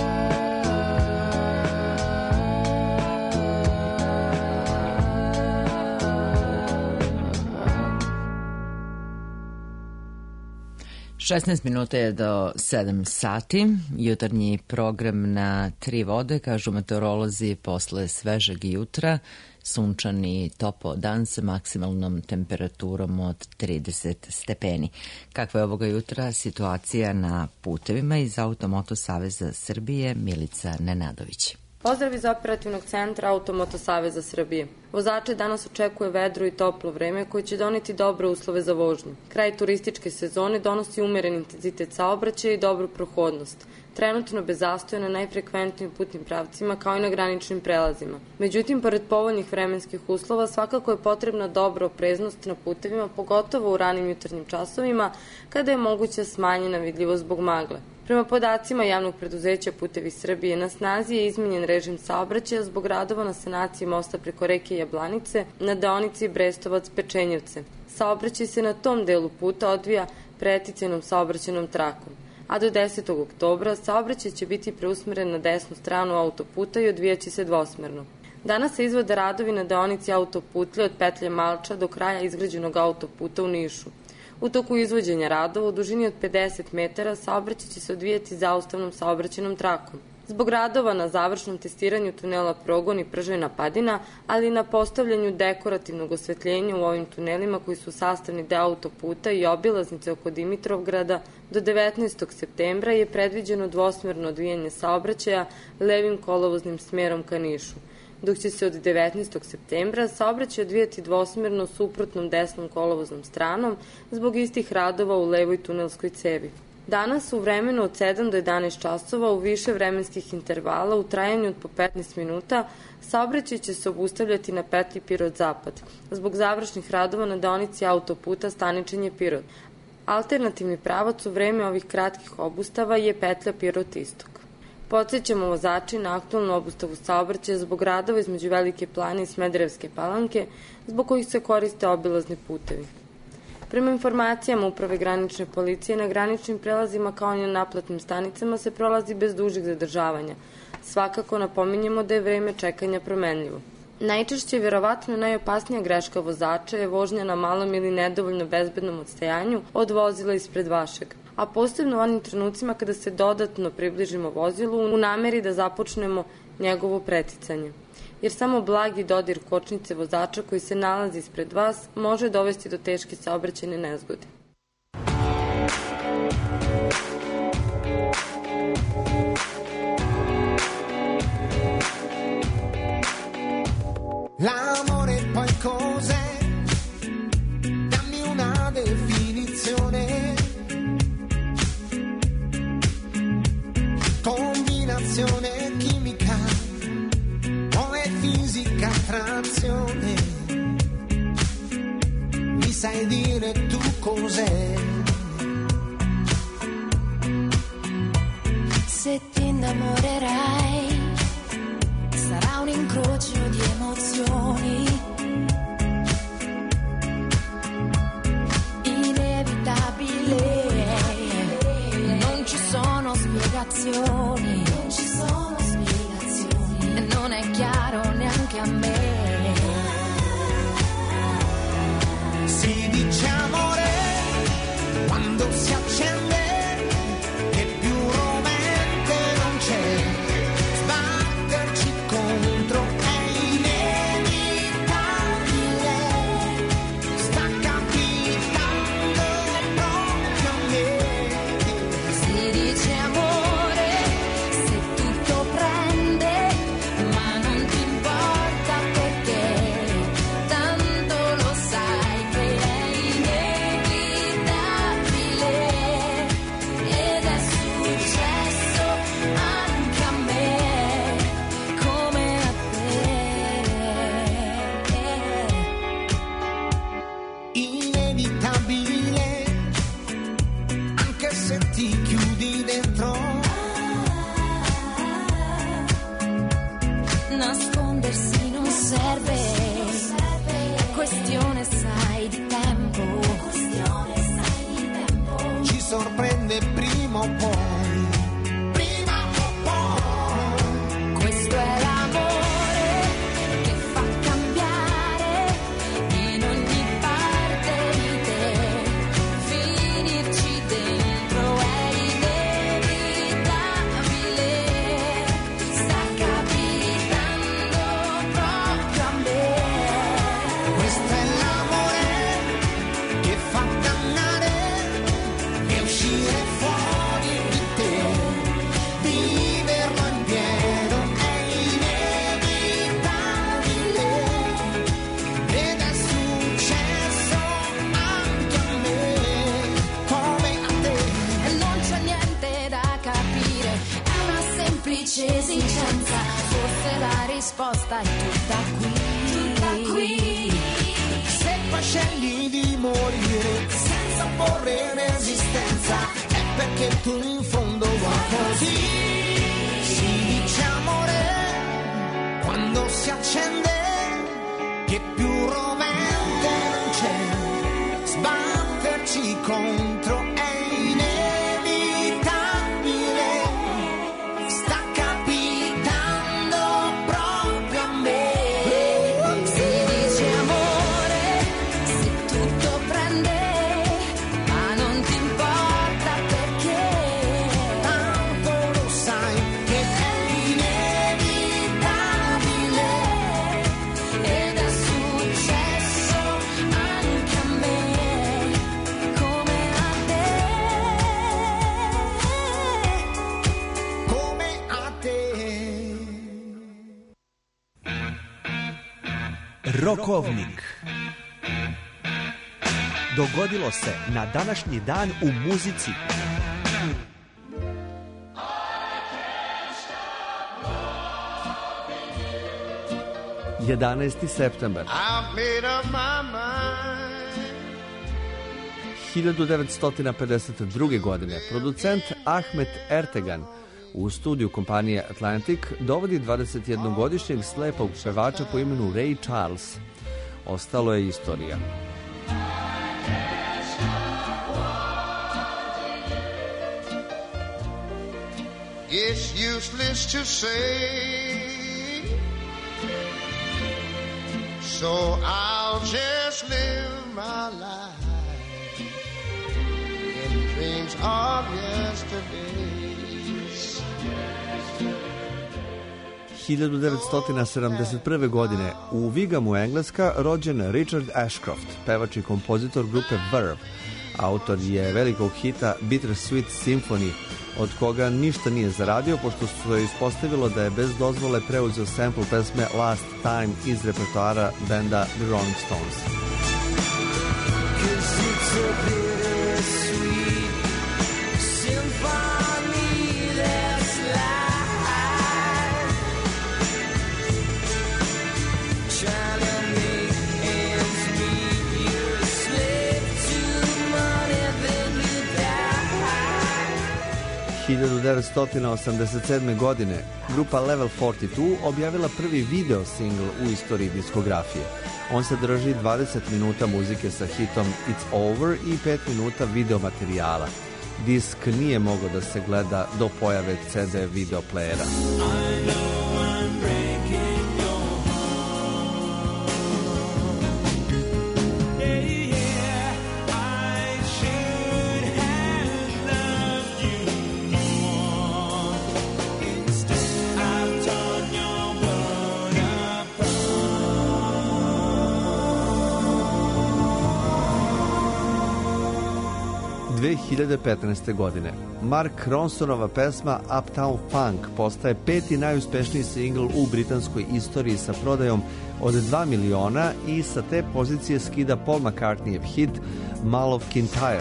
šesnaest minuta je do sedam sati. Jutarnji program na Tri vode, kažu meteorolozi, posle svežeg jutra, sunčani topo dan sa maksimalnom temperaturom od trideset stepeni. Kakva je ovoga jutra situacija na putevima? Iz Automoto Saveza Srbije, Milica Nenadović. Pozdrav iz operativnog centra Automoto Saveza Srbije. Vozače danas očekuje vedro i toplo vreme koje će doneti dobre uslove za vožnju. Kraj turističke sezone donosi umeren intenzitet saobraćaja i dobru prohodnost. Trenutno bez zastoja na najfrekventnijim putnim pravcima kao i na graničnim prelazima. Međutim, pored povoljnih vremenskih uslova, svakako je potrebna dobra opreznost na putevima, pogotovo u ranim jutarnjim časovima, kada je moguća smanjena vidljivost zbog magle. Prema podacima javnog preduzeća Putevi Srbije, na snazi je izmenjen režim saobraćaja zbog radova na sanaciji mosta preko reke Jablanice na deonici Brestovac-Pečenjevce. Saobraćaj se na tom delu puta odvija preticajnom saobraćajnom trakom, a do desetog oktobra saobraćaj će biti preusmeren na desnu stranu autoputa i odvijaće se dvosmerno. Danas se izvode radovi na deonici autoputlje od petlje Malča do kraja izgrađenog autoputa u Nišu. U toku izvođenja radova u dužini od pedeset metara saobraćaj će se odvijati zaustavnom saobraćajnom trakom. Zbog radova na završnom testiranju tunela Progon i Pržena Padina, ali i na postavljanju dekorativnog osvetljenja u ovim tunelima koji su sastavni deo autoputa i obilaznice oko Dimitrovgrada, do devetnaestog septembra je predviđeno dvosmerno odvijanje saobraćaja levim kolovoznim smerom ka Nišu, dok će se od devetnaestog septembra saobraćaj odvijati dvosmerno suprotnom desnom kolovoznom stranom zbog istih radova u levoj tunelskoj cevi. Danas u vremenu od sedam do jedanaest časova u više vremenskih intervala u trajanju od po petnaest minuta saobraćaj će se obustavljati na petlji Pirot-Zapad zbog završnih radova na deonici autoputa Staničenje-Pirot. Alternativni pravac u vreme ovih kratkih obustava je petlja Pirot-Istok. Podsećamo vozači na aktualnu obustavu saobraćaja zbog radova između Velike Plane i Smederevske Palanke, zbog kojih se koriste obilazni putevi. Prema informacijama Uprave granične policije, na graničnim prelazima kao i na naplatnim stanicama se prolazi bez dužih zadržavanja. Svakako napominjemo da je vreme čekanja promenljivo. Najčešće, vjerovatno najopasnija greška vozača je vožnja na malom ili nedovoljno bezbednom odstajanju od vozila ispred vašeg, a posebno u onim trenucima kada se dodatno približimo vozilu u nameri da započnemo njegovo preticanje. Jer samo blagi dodir kočnice vozača koji se nalazi ispred vas može dovesti do teške saobraćajne nezgode. La reazione chimica, come fisica attrazione. Mi sai dire tu cos'è? Se ti innamorerai sarà un incrocio di emozioni inevitabile, non ci sono spiegazioni, non ci sono spiegazioni, e non è chiaro neanche a me. Si dice amore quando si accende, che più rovente non c'è, sbatterci contro è inevitabile, sta capitando proprio a me. Si dice amore se tutto prende, ma non ti importa perché, tanto lo sai che è inevitabile, ed è successo anche a me come a te. Inevitabile, anche se ti chiudi dentro. Nascondersi non serve, è questione sai di tempo, Ci sorprende prima o poi, prima o poi. questo è l'amore che fa cambiare in ogni parte di te, finirci dentro è inevitabile, sta capitando proprio a me. Questo è l'amore che fa dannare e uscire fuori di te, viverlo in pieno è inevitabile, ed è successo anche a me come a te. E non c'è niente da capire, è una semplice esigenza, forse la risposta è tutta qui, tutta qui. Se poi scegli di morire senza porre resistenza, è perché tu in fondo vuoi così. Si dice amore quando si accende, che più rovente non c'è, sbatterci contro è inevitabile, sta capitando proprio a me. Si dice amore se tutto prende, ma non ti importa perché, Tanto lo sai che è inevitabile, ed è successo anche a me come a te, come a te. Rokovnik. Dogodilo se na današnji dan u muzici. jedanaesti septembar. I've made up my mind. hiljadu devetsto pedeset druge. godine producent Ahmet Ertegan u studiju kompanije Atlantic dovodi dvadesetjednogodišnjeg slepog pevača po imenu Ray Charles. Ostalo je istorija. It's useless to say, so I'll just live my life in dreams of yesterdays. hiljadu devetsto sedamdeset prve. godine u Wigamu, Engleska, rođen Richard Ashcroft, pevač i kompozitor grupe Verve. Autor je velikog hita Bittersweet Symphony, od koga ništa nije zaradio, pošto se ispostavilo da je bez dozvole preuzeo sample pesme Last Time iz repertoara benda The Rolling Stones. Symphony that's life. hiljadu devetsto osamdeset sedme. godine grupa Level četrdeset dva objavila prvi video singl u istoriji diskografije. On sadrži dvadeset minuta muzike sa hitom It's Over i pet minuta video materijala. Disk nije mogao da se gleda do pojave ce de video playera. dve hiljade petnaeste. godine Mark Ronsonova pesma Uptown Funk postaje peti najuspešniji singl u britanskoj istoriji sa prodajom od dva miliona i sa te pozicije skida Paul McCartneyev hit Mull of Kintyre.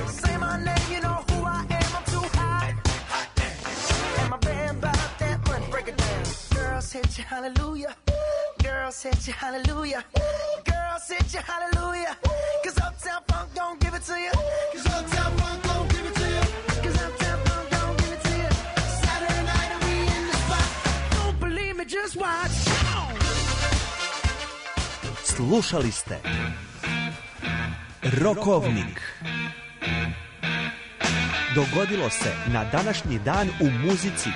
Slušali ste Rokovnik. Dogodilo se na današnji dan u muzici.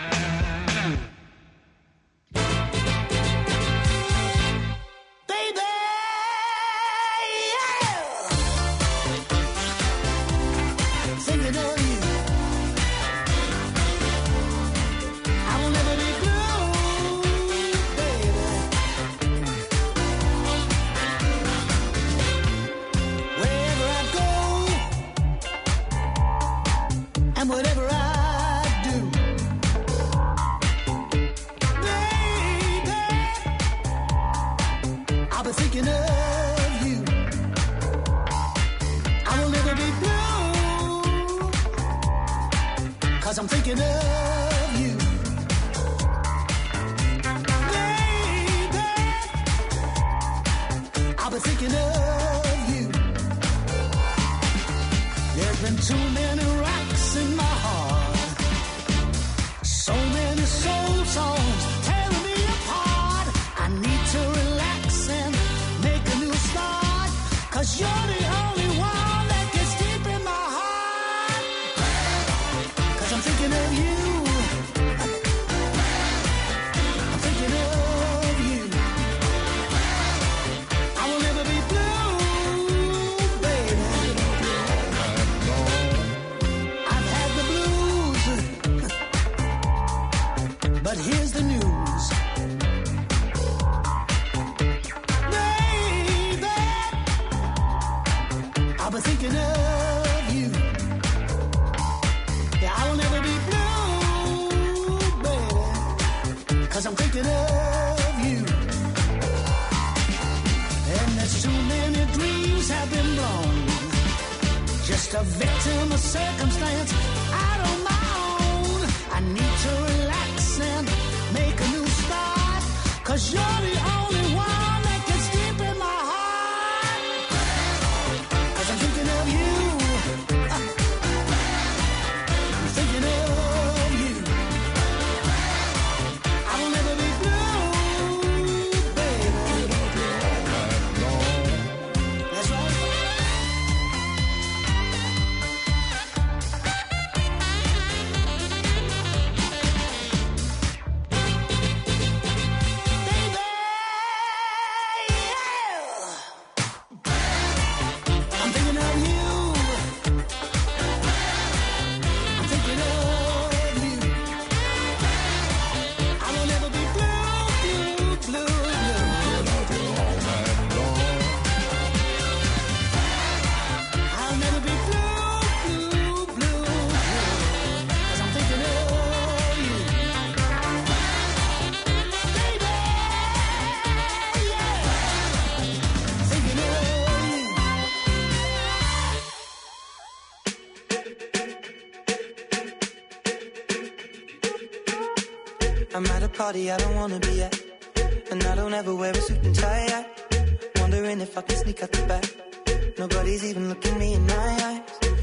I'm at a party I don't wanna be at, and I don't ever wear a suit and tie at. Wondering if I can sneak out the back. Nobody's even looking me in my eyes. When you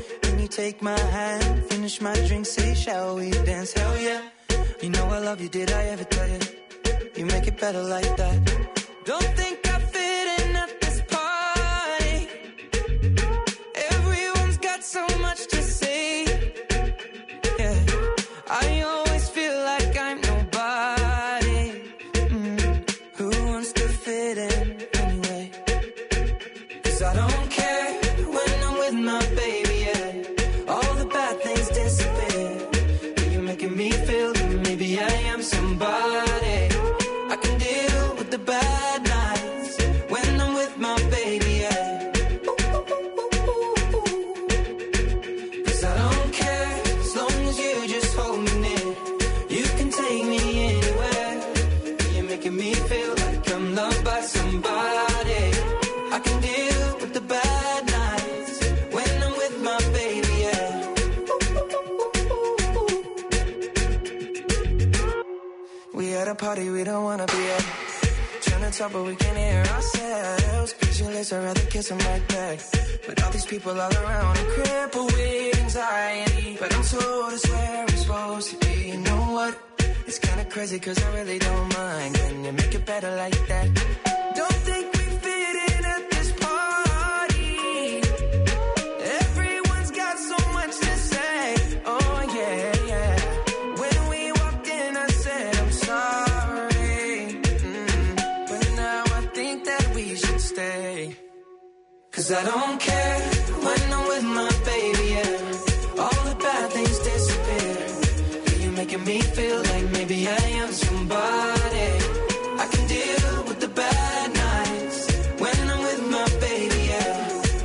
you take my hand, finish my drink, say shall we dance? Hell yeah. You know I love you, did I ever tell you? You make it better like that. Don't think I fit in at this party. Everyone's got so much to say. Yeah, I always feel like I'm nobody. Mm. Who wants to fit in anyway? 'Cause I don't care when I'm with my baby, yeah. All the bad things disappear. You're making me feel that maybe I am somebody. I can deal with the bad nights when I'm with my baby, yeah. 'Cause I don't care as long as you just hold me near. You can take me anywhere. You're making me feel like I'm loved by somebody. I can deal with the bad nights when I'm with my baby, yeah. We at a party we don't wanna be at. Trying to talk but we can't hear ourselves. Pictureless, I'd rather kiss them right back. But all these people all around, I'm crippled with anxiety. But I'm told it's where I'm supposed to be. You know what? It's kinda crazy 'cause I really don't mind. Can you make it better like that? Don't think we fit in at this party. Everyone's got so much to say. Oh yeah, yeah. When we walked in I said I'm sorry. Mm. But now I think that we should stay. 'Cause I don't care when I'm with my baby, yeah. All the bad things disappear. You're making me feel like maybe I am somebody. I can deal with the bad nights when I'm with my baby, yeah.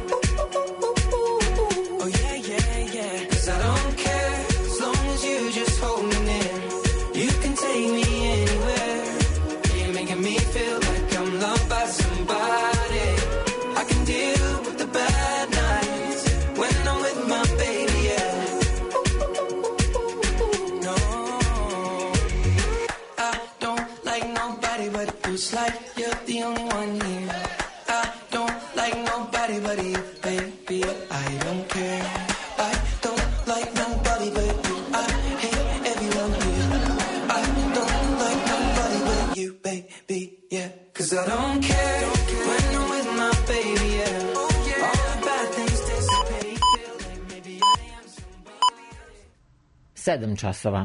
Oh yeah, yeah, yeah. 'Cause I don't care as long as you just hold me near. You can take me anywhere. You're making me feel like I'm loved by somebody. I can deal with the bad nights when I'm with my baby, yeah. No, I don't like nobody, but it feels like you're the only one here. I don't like nobody but you, baby. I don't care. I don't like nobody but you. I hate everyone here. I don't like nobody but you, baby, yeah. 'Cause I don't care when I'm with my baby, yeah. All the bad things disappear. Feel like maybe I am somebody. sedam časova.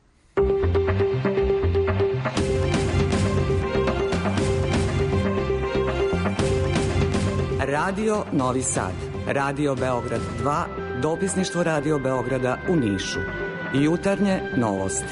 Radio Novi Sad, Radio Beograd dva, dopisništvo Radio Beograda u Nišu. Jutarnje novosti.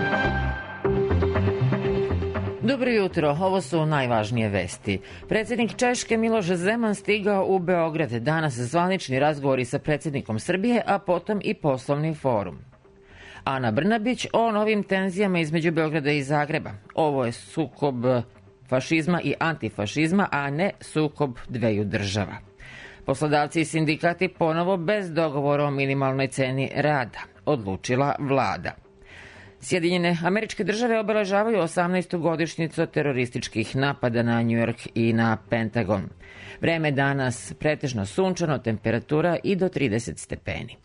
Dobro jutro, ovo su najvažnije vesti. Predsjednik Češke Miloš Zeman stigao u Beograd, danas zvanični razgovori sa predsjednikom Srbije, a potom i poslovni forum. Ana Brnabić o novim tenzijama između Beograda i Zagreba. Ovo je sukob fašizma i antifašizma, a ne sukob dveju država. Poslodavci i sindikati ponovo bez dogovora o minimalnoj ceni rada, odlučila vlada. Sjedinjene Američke Države obeležavaju osamnaestu godišnjicu terorističkih napada na New York i na Pentagon. Vreme danas pretežno sunčano, temperatura i do trideset stepeni.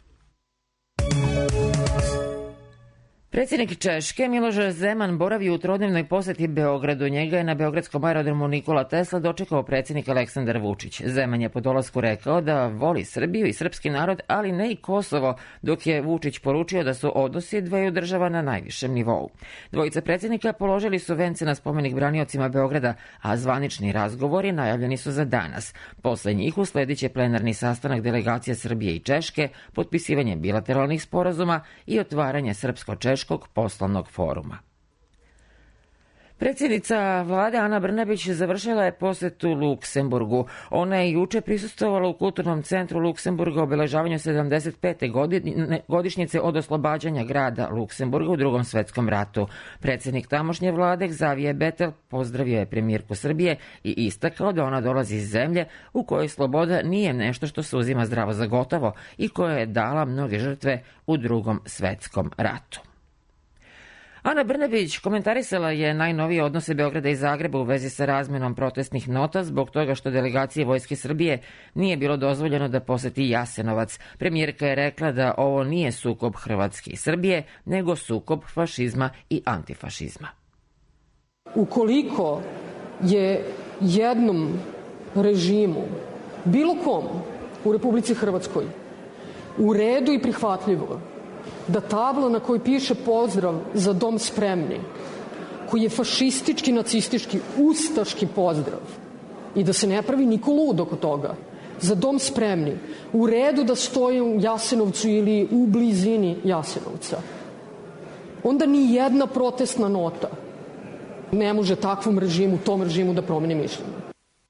Predsjednik Češke Miloš Zeman boravi u trodnevnoj poseti Beogradu. Njega je na beogradskom aerodromu Nikola Tesla dočekao predsjednik Aleksandar Vučić. Zeman je po dolasku rekao da voli Srbiju i srpski narod, ali ne i Kosovo, dok je Vučić poručio da su odnosi dveju država na najvišem nivou. Dvojica predsjednika položili su vence na spomenik braniocima Beograda, a zvanični razgovori najavljeni su za danas. Posle njih usledit će plenarni sastanak delegacije Srbije i Češke, potpisivanje bilateralnih sporazuma i otvaranje srpsko-češkog poslovnog foruma. Predsjednica vlade Ana Brnabić završila je posetu Luksemburgu. Ona je juče prisustvovala u Kulturnom centru Luksemburga obeležavanju sedamdeset pete godišnjice od oslobađanja grada Luksemburga u Drugom svetskom ratu. Predsjednik tamošnje vlade Xavier Bettel pozdravio je premijerku Srbije i istakao da ona dolazi iz zemlje u kojoj sloboda nije nešto što se uzima zdravo za gotovo i koja je dala mnoge žrtve u Drugom svetskom ratu. Ana Brnabić komentarisala je najnovije odnose Beograda i Zagreba u vezi sa razmenom protestnih nota zbog toga što delegacije Vojske Srbije nije bilo dozvoljeno da poseti Jasenovac. Premijerka je rekla da ovo nije sukob Hrvatske i Srbije, nego sukob fašizma i antifašizma. Ukoliko je jednom režimu, bilo kom u Republici Hrvatskoj, u redu i prihvatljivo da tabla na kojoj piše pozdrav za dom spremni, koji je fašistički, nacistički, ustaški pozdrav, i da se ne pravi niko lud oko toga, za dom spremni, u redu da stoje u Jasenovcu ili u blizini Jasenovca, onda ni jedna protestna nota ne može takvom režimu, tom režimu da promeni mišljenje.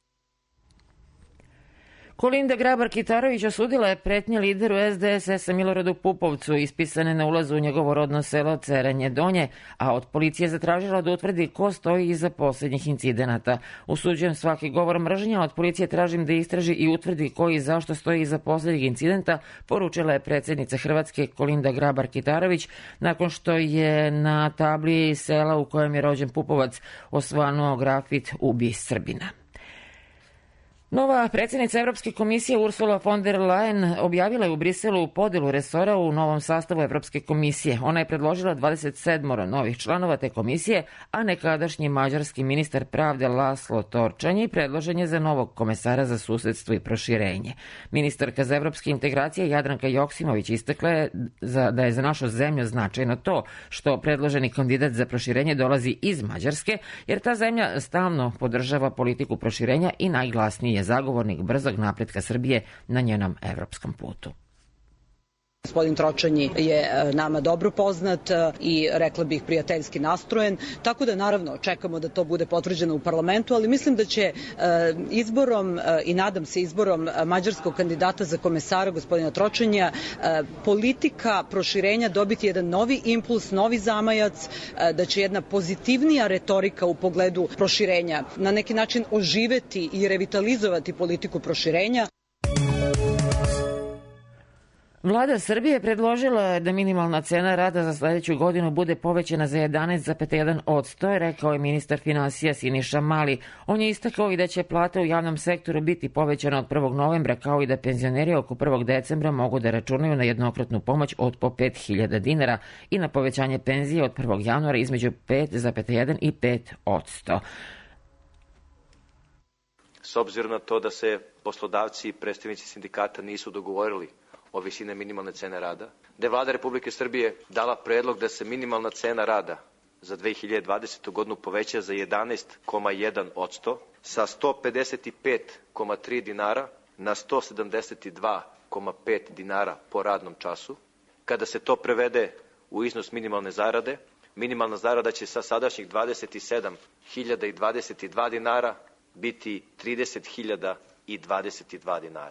Kolinda Grabar-Kitarović osudila je pretnje lideru S D S S-a Miloradu Pupovcu ispisane na ulazu u njegovo rodno selo Cerenje Donje, a od policije zatražila da utvrdi ko stoji iza posljednjih incidenata. Usuđujem svaki govor mržnja, od policije tražim da istraži i utvrdi ko i zašto stoji iza posljednjih incidenta, poručila je predsjednica Hrvatske Kolinda Grabar-Kitarović nakon što je na tabli sela u kojem je rođen Pupovac osvanuo grafit "Ubi Srbina". Nova predsjednica Evropske komisije Ursula von der Leyen objavila je u Briselu podelu resora u novom sastavu Evropske komisije. Ona je predložila dvadeset sedam novih članova te komisije, a nekadašnji mađarski ministar pravde Laslo Torčanji predložen je za novog komesara za susedstvo i proširenje. Ministarka za evropske integracije Jadranka Joksimović istakla je da je za našu zemlju značajno to što predloženi kandidat za proširenje dolazi iz Mađarske, jer ta zemlja stalno podržava politiku proširenja i najglasniji je zagovornik brzog napretka Srbije na njenom evropskom putu. Gospodin Tročanji je nama dobro poznat i, rekla bih, prijateljski nastrojen, tako da naravno čekamo da to bude potvrđeno u parlamentu, ali mislim da će izborom i nadam se izborom mađarskog kandidata za komesara, gospodina Tročanja, politika proširenja dobiti jedan novi impuls, novi zamajac, da će jedna pozitivnija retorika u pogledu proširenja na neki način oživeti i revitalizovati politiku proširenja. Vlada Srbije predložila je da minimalna cena rada za sledeću godinu bude povećana za jedanaest zarez jedan posto, rekao je ministar finansija Siniša Mali. On je istakao i da će plate u javnom sektoru biti povećane od prvog novembra, kao i da penzioneri oko prvog decembra mogu da računaju na jednokratnu pomoć od po pet hiljada dinara i na povećanje penzije od prvog januara između pet zarez jedan i pet posto. S obzirom na to da se poslodavci i predstavnici sindikata nisu dogovorili o visine minimalne cene rada, da je Vlada Republike Srbije dala predlog da se minimalna cena rada za dve hiljade dvadesetu godinu poveća za jedanaest zarez jedan posto sa sto pedeset pet zarez tri dinara na sto sedamdeset dva zarez pet dinara po radnom času. Kada se to prevede u iznos minimalne zarade, minimalna zarada će sa sadašnjih dvadeset sedam hiljada dvadeset dva dinara biti trideset hiljada dvadeset dva dinara.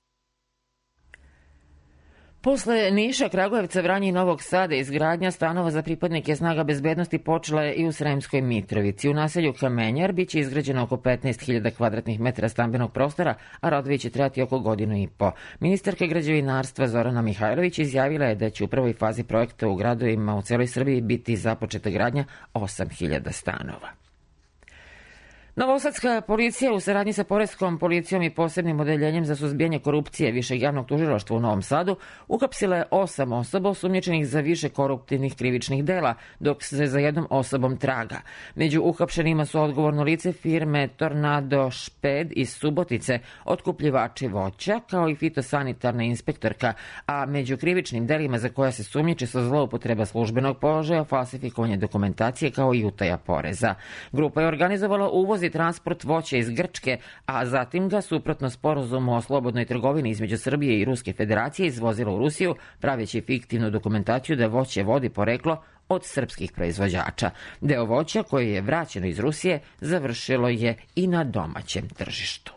Posle Niša, Kragujevca, Vranja i Novog Sada izgradnja stanova za pripadnike snaga bezbednosti počela je i u Sremskoj Mitrovici. U naselju Kamenjar biće izgrađeno oko petnaest hiljada kvadratnih metara stambenog prostora, a radovi će trajati oko godinu i po. Ministarka građevinarstva Zorana Mihajlović izjavila je da će u prvoj fazi projekta u gradovima u celoj Srbiji biti započeta gradnja osam hiljada stanova. Novosadska policija u saradnji sa Poreskom policijom i posebnim odeljenjem za suzbijanje korupcije Višeg javnog tužilaštva u Novom Sadu uhapsila je osam osoba osumnjičenih za više koruptivnih krivičnih dela, dok se za jednom osobom traga. Među uhapšenima su odgovorno lice firme Tornado Šped iz Subotice, otkupljivači voća, kao i fitosanitarna inspektorka, a među krivičnim delima za koja se sumnjiče su zloupotreba službenog položaja, falsifikovanje dokumentacije, kao i utaja poreza. Grupa je organizovala uvoz i transport voća iz Grčke, a zatim ga, suprotno sporazumu o slobodnoj trgovini između Srbije i Ruske federacije, izvozila u Rusiju, praveći fiktivnu dokumentaciju da voće vodi poreklo od srpskih proizvođača. Deo voća koje je vraćeno iz Rusije završilo je i na domaćem tržištu.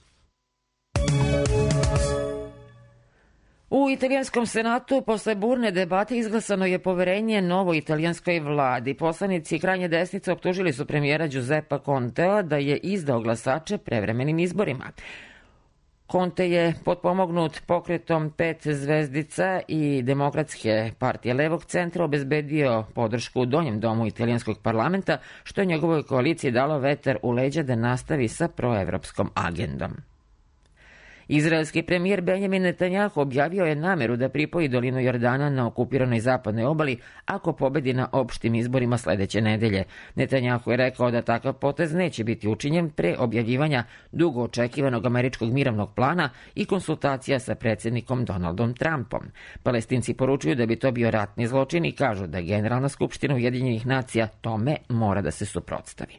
U italijanskom senatu posle burne debate izglasano je poverenje novoj italijanskoj vladi. Poslanici krajnje desnice optužili su premijera Giuseppa Contea da je izdao glasače prevremenim izborima. Conte je potpomognut pokretom pet zvezdica i Demokratske partije levog centra obezbedio podršku u donjem domu italijanskog parlamenta, što je njegovoj koaliciji dalo vetar u leđa da nastavi sa proevropskom agendom. Izraelski premijer Benjamin Netanjahu objavio je nameru da pripoji dolinu Jordana na okupiranoj zapadnoj obali ako pobedi na opštim izborima sledeće nedelje. Netanjahu je rekao da takav potez neće biti učinjen pre objavljivanja dugo očekivanog američkog mirovnog plana i konsultacija sa predsjednikom Donaldom Trumpom. Palestinci poručuju da bi to bio ratni zločin i kažu da Generalna skupština Ujedinjenih nacija tome mora da se suprotstavi.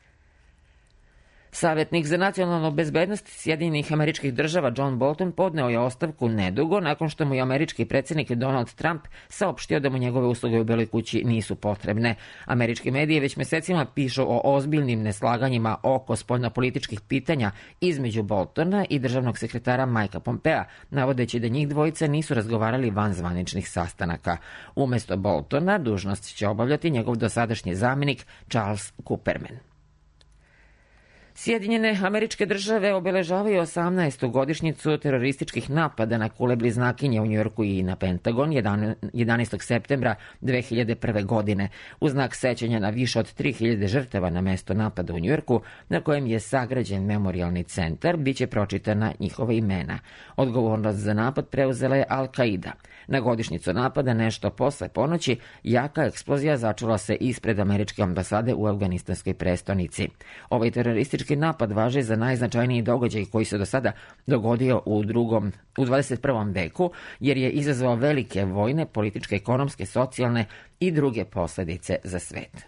Savetnik za nacionalnu bezbednost Sjedinjenih Američkih Država John Bolton podneo je ostavku nedugo nakon što mu je američki predsjednik Donald Trump saopštio da mu njegove usluge u Beloj kući nisu potrebne. Američki mediji već mesecima pišu o ozbiljnim neslaganjima oko spoljnopolitičkih pitanja između Boltona i državnog sekretara Mikea Pompea, navodeći da njih dvojica nisu razgovarali van zvaničnih sastanaka. Umesto Boltona dužnost će obavljati njegov dosadašnji zamenik Charles Kupperman. Sjedinjene Američke Države obeležavaju osamnaestu godišnjicu terorističkih napada na kule bliznakinje u Njujorku i na Pentagon jedanaestog septembra dve hiljade prve. godine. U znak sećanja na više od tri hiljade žrtava na mesto napada u Njujorku, na kojem je sagrađen memorijalni centar, biće pročitana njihova imena. Odgovornost za napad preuzela je Al-Qaida. Na godišnjicu napada nešto posle ponoći jaka eksplozija začula se ispred američke ambasade u afganistanskoj prestonici. Ovaj teroristički napad važi za najznačajniji događaj koji se do sada dogodio u drugom, u dvadeset prvom veku, jer je izazvao velike vojne, političke, ekonomske, socijalne i druge posledice za svet.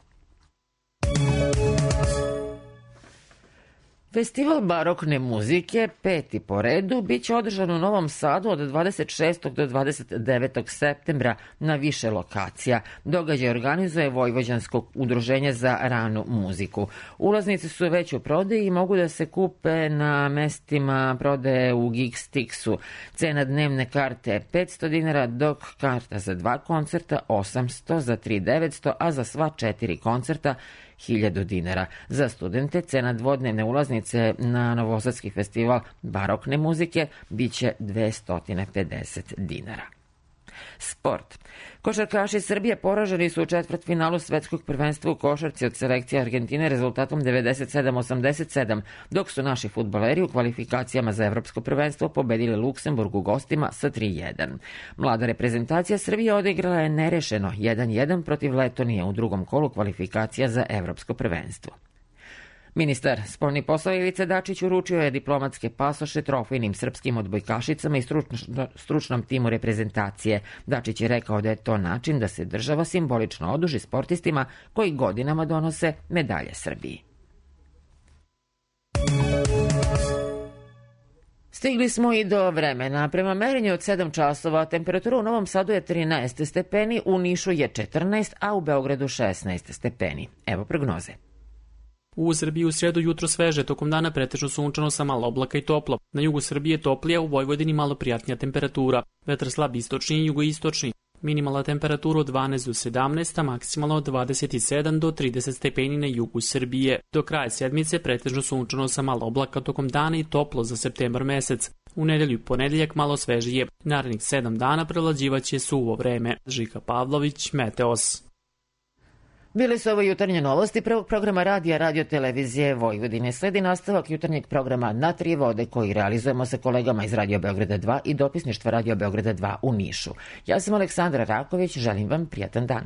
Festival barokne muzike, peti po redu, bit će održan u Novom Sadu od dvadeset šestog do dvadeset devetog septembra na više lokacija. Događaj organizuje Vojvođansko udruženje za ranu muziku. Ulaznice su već u prodaji i mogu da se kupe na mestima prodaje u Geekstixu. Cena dnevne karte je petsto dinara, dok karta za dva koncerta osamsto, za tri devetsto, a za sva četiri koncerta hiljadu dinara. Za studente cena dvodnevne ulaznice na Novosadski festival barokne muzike biće dvesta pedeset dinara. Sport. Košarkaši Srbije poraženi su u četvrtfinalu svetskog prvenstva u košarci od selekcije Argentine rezultatom devedeset sedam osamdeset sedam, dok su naši fudbaleri u kvalifikacijama za evropsko prvenstvo pobedili Luksemburg u gostima sa tri jedan. Mlada reprezentacija Srbije odigrala je nerešeno jedan jedan protiv Letonije u drugom kolu kvalifikacija za evropsko prvenstvo. Ministar spoljnih poslova Ivica Dačić uručio je diplomatske pasoše trofejnim srpskim odbojkašicama i stručno, stručnom timu reprezentacije. Dačić je rekao da je to način da se država simbolično oduži sportistima koji godinama donose medalje Srbiji. Stigli smo i do vremena. Prema merenju od sedam časova temperatura u Novom Sadu je trinaest stepeni, u Nišu je četrnaest, a u Beogradu šesnaest stepeni. Evo prognoze. U Srbiji u sredu jutro sveže, tokom dana pretežno sunčano sa malo oblaka i toplo. Na jugu Srbije toplija, u Vojvodini malo prijatnija temperatura. Vetar slab istočni i jugoistočni. Minimalna temperatura od dvanaest do sedamnaest, a maksimalno od dvadeset sedam do trideset stepeni na jugu Srbije. Do kraja sedmice pretežno sunčano sa malo oblaka tokom dana i toplo za septembar mesec. U nedelju i ponedeljak malo svežije. Narednih sedam dana prevlađivaće suvo vreme. Žika Pavlović, Meteos. Bile su ovo jutarnje novosti prvog programa radija Radio Televizije Vojvodine. Sledi nastavak jutarnjeg programa Na tri vode koji realizujemo sa kolegama iz Radio Beograda dva i dopisništva Radio Beograda dva u Nišu. Ja sam Aleksandra Raković, želim vam prijatan dan.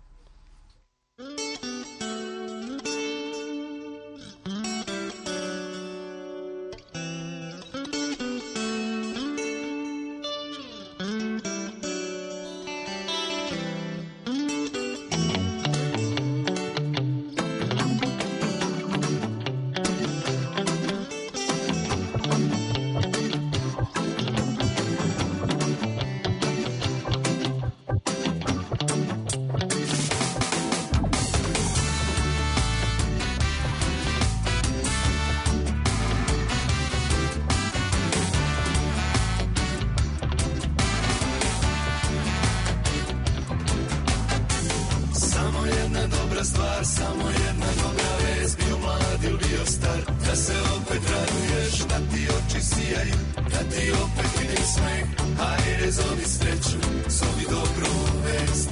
Stvar, samo jedna dobra vez, bio mlad ili bio star, da se opet raduješ, da ti oči sijaju, ti opet vidim smeh, hajde zovi sreću, zovi dobru vest.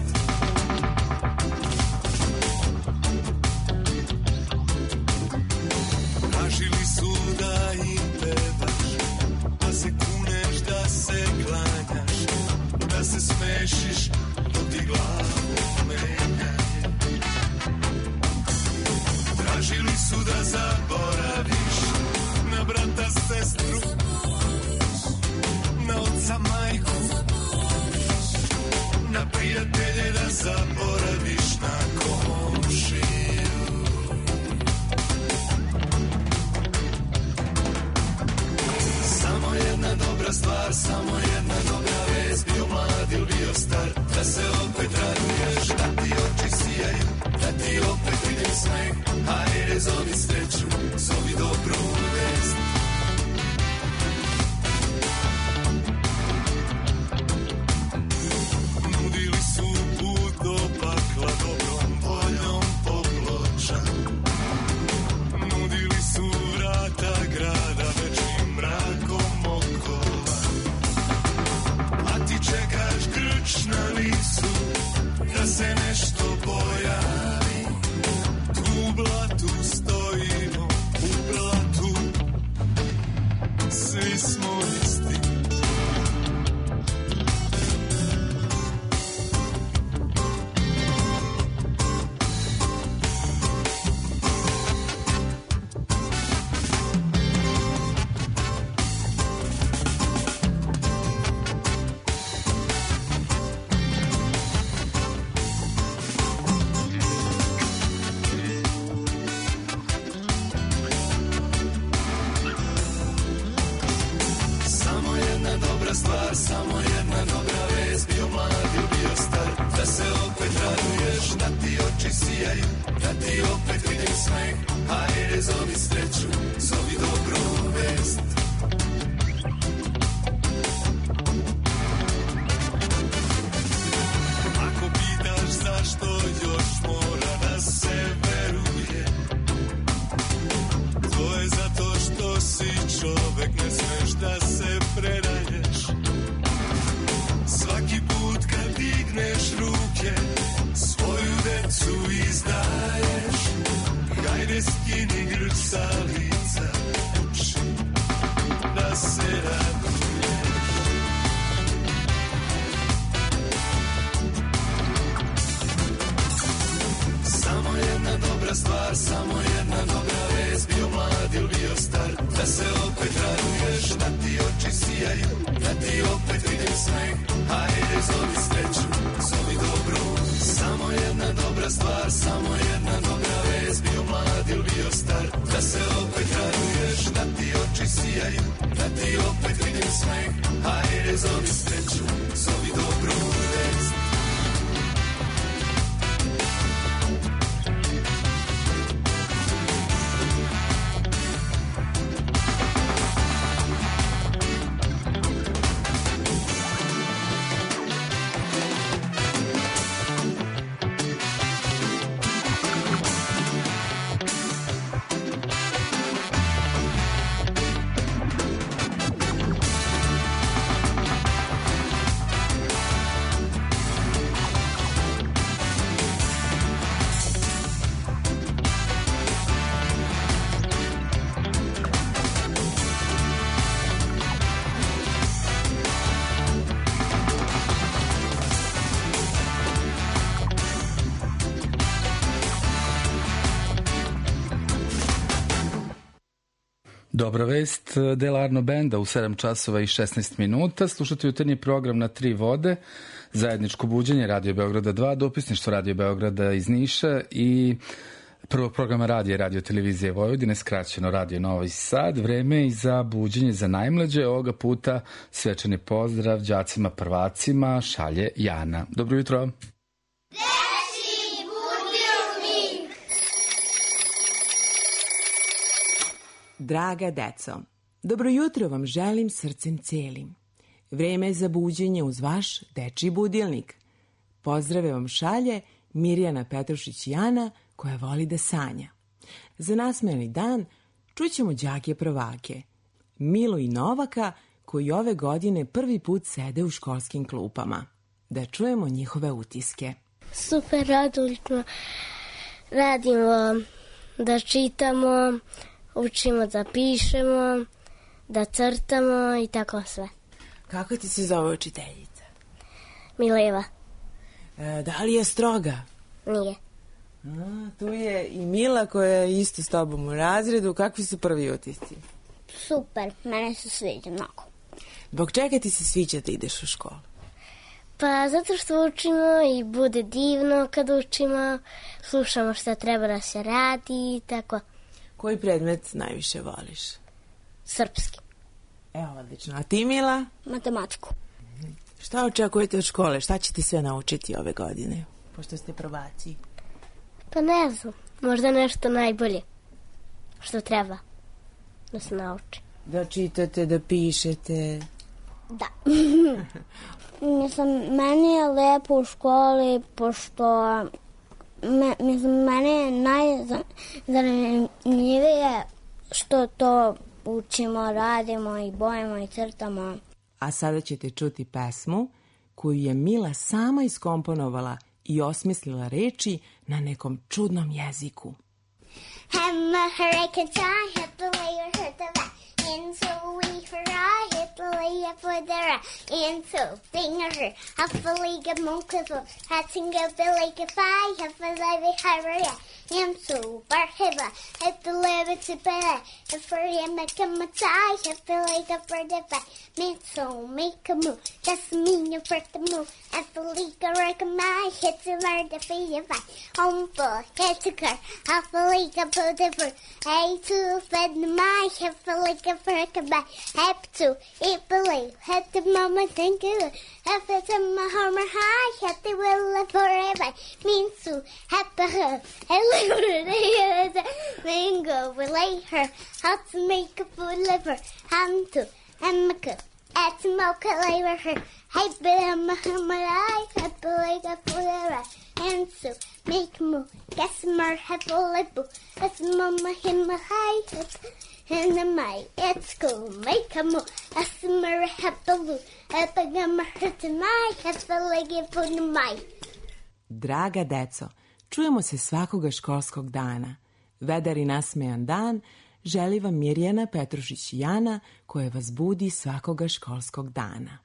Tražili su da im pevaš, da se kuneš, da se klanjaš, da se smešiš, to ti glavu menja. Tražili su da zaboraviš na brata, sestru, na oca, majku, na prijatelje, da zaboraviš na komšiju. Samo jedna dobra stvar, samo jedna dobra vez, bio mlad ili bio star, da se opet raduješ, da ti oči sijaju, da ti opet vidim smeh, hajde zovi sreću, zovi dobru vest. Nudili su put do pakla dobrom voljom poploča, nudili su vrata grada večnim mrakom okova, a ti čekaš grč na licu da se nešto pojavi. U blatu stojimo, u blatu svi smo isti. Dobra vest Delarno benda u sedam časova i šesnaest minuta. Slušate jutarnji program na tri vode, zajedničko buđenje Radio Beograda dva, dopisništvo Radio Beograda iz Niša i prvog programa radija Radio Televizije Vojvodine, skraćeno Radio Novi Sad. Vreme i za buđenje za najmlađe. Ovoga puta svečani pozdrav đacima prvacima šalje Jana. Dobro jutro. Draga deco, dobro jutro vam želim srcem celim. Vreme je za buđenje uz vaš dečiji budilnik. Pozdrave vam šalje Mirjana Petrušić Jana, koja voli da sanja. Za nasmejani dan čućemo đake prvake, Milu i Novaka, koji ove godine prvi put sede u školskim klupama. Da čujemo njihove utiske. Super radimo, radimo da čitamo, učimo da pišemo, da crtamo i tako sve. Kako ti se zove učiteljica? Mileva. E, da li je stroga? Nije. A, tu je i Mila koja je isto s tobom u razredu. Kakvi su prvi utisci? Super, mene se sviđa mnogo. Zbog čega ti se sviđa da ideš u školu? Pa zato što učimo i bude divno kad učimo, slušamo šta treba da se radi i tako. Koji predmet najviše voliš? Srpski. Evo, odlično. A ti, Mila? Matematiku. Šta očekujete od škole? Šta ćete sve naučiti ove godine, pošto ste probaciji? Pa ne znam, možda nešto najbolje što treba da se nauči. Da čitate, da pišete? Da. Mislim, meni je lepo u školi, pošto me, mislim, meni je najzanimljivije što to učimo, radimo i bojimo i crtamo. A sada ćete čuti pesmu koju je Mila sama iskomponovala i osmislila reči na nekom čudnom jeziku. Hemma hurricane tie, hit the layer, hit the back. And so we hurrah, hit the layer for the right. And so finger her, half a leg of monkey, hatching up the lake of fire, half a levy hurry. And so bar hiva, hit the lever to bed. And for him, make him a tie, hit the leg of for the back. And so make a move, just mean you first to move. And the league of recommend, hit the murder for your back. Home for, hit the car, half a leg of for the bird. Hey, to fed my, half a leg of for recommend. Hep to, eat believe, hit the mama, think it. If it's in my hammer high, hit the will forever. Mean to, happy her, and then go relay her how to make a food liver. Ham to and make a at the milk later her. Hey, but I'm a hammer eye, I believe a food and so make more. Guess more have a libo. As mama him a high and the my it's cool. Make a more. As more have a blue. At the gamma hurt and I have a leg for the my. Draga deco, čujemo se svakoga školskog dana. Vedar i nasmejan dan želi vam Mirjana Petrušić-Jana koja vas budi svakoga školskog dana.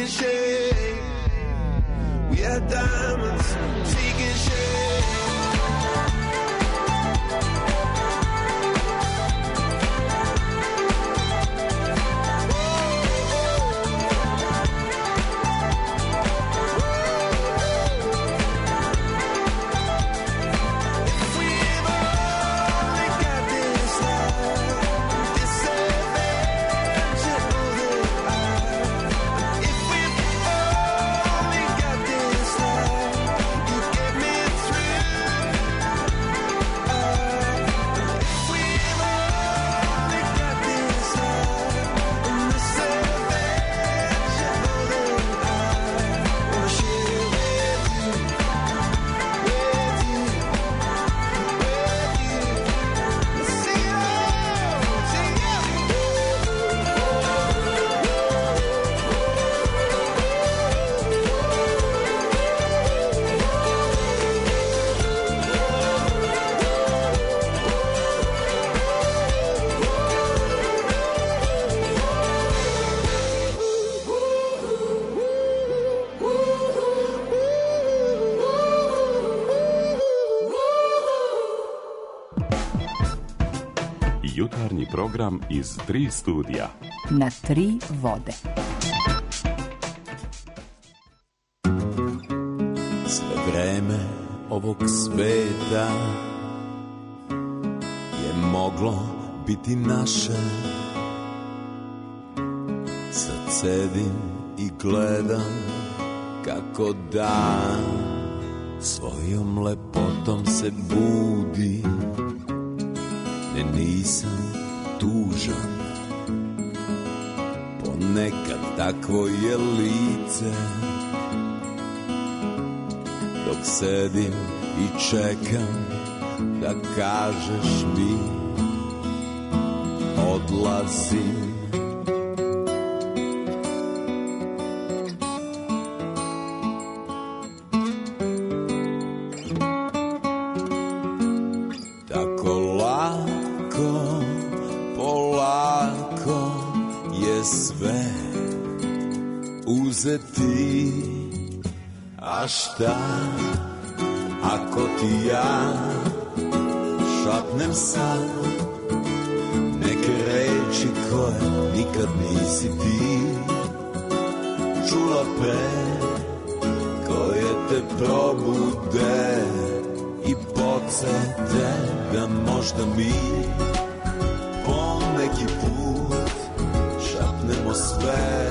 taking shape. We are diamonds taking shape. Jutarnji program iz tri studija. Na tri vode. Sve vreme ovog sveta je moglo biti naše. Sad sedim i gledam kako dan svojom lepotom se budi. Ne, nisam tužan, ponekad takvo je lice. Dok sedim i čekam da kažeš mi odlazim. Uzeti, a šta ako ti ja šapnem sad neke reči koje nikad nisi ti čula pre, koje te probude i podsete da možda mi po neki put šapnemo sve.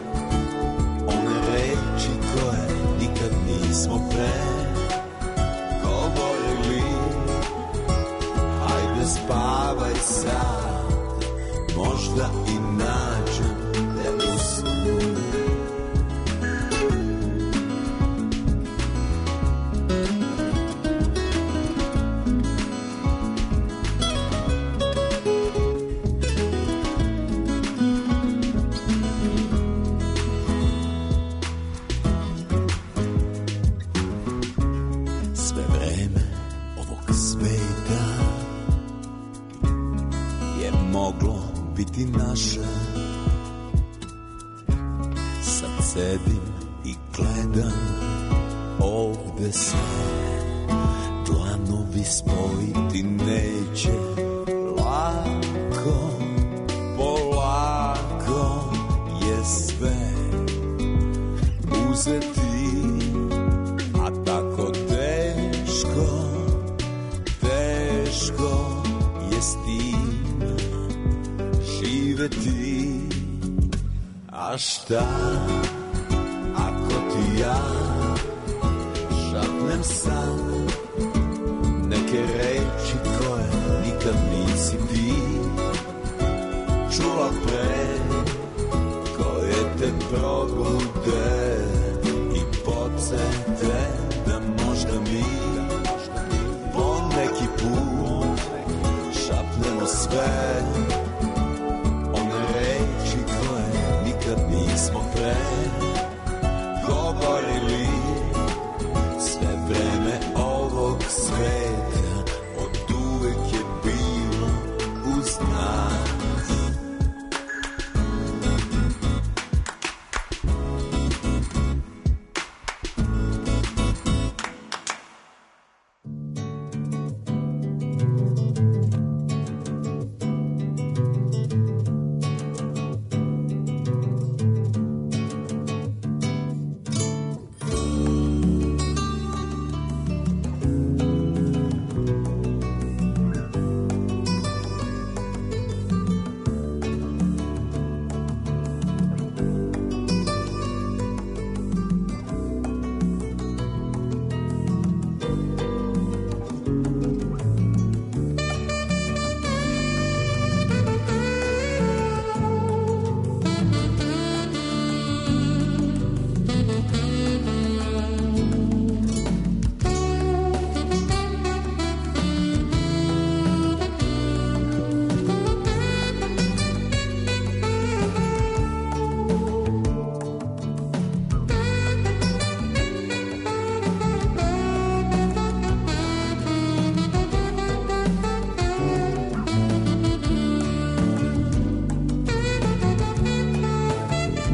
Smo pre govorili, hajde spavaj sad, možda i nađem te u snu. Naše. Sad sedim i gledam ovde sve, dlanovi spojiti neće lako, polako je sve uzeti, a tako teško, teško je s tim živeti. A šta ako ti ja šapnem sad neke reči koje nikad nisi ti čula pre, koje te probude i podsete da možda mi po neki put šapnemo sve. Nismo pre govorili, sve vreme ovog sveta od uvek je bilo uz nas.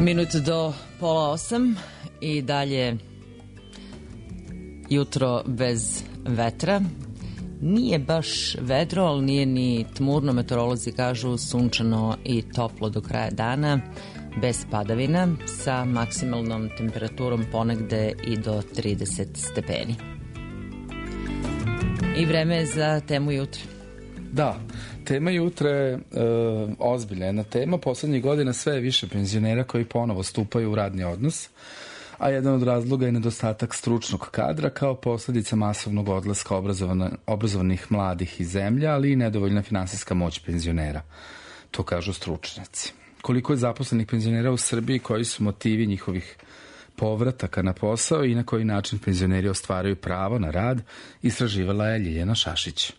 Minut do pola osam i dalje jutro bez vetra. Nije baš vedro, ali nije ni tmurno. Meteorolozi kažu sunčano i toplo do kraja dana, bez padavina, sa maksimalnom temperaturom ponegde i do trideset stepeni. I vreme je za temu jutra. Da, tema jutra je e, ozbiljna jedna tema. Poslednjih godina sve je više penzionera koji ponovo stupaju u radni odnos, a jedan od razloga je nedostatak stručnog kadra kao posledica masovnog odlaska obrazovanih mladih iz zemlje, ali i nedovoljna finansijska moć penzionera. To kažu stručnjaci. Koliko je zaposlenih penzionera u Srbiji, koji su motivi njihovih povrataka na posao i na koji način penzioneri ostvaraju pravo na rad, istraživala je Ljiljana Šašić.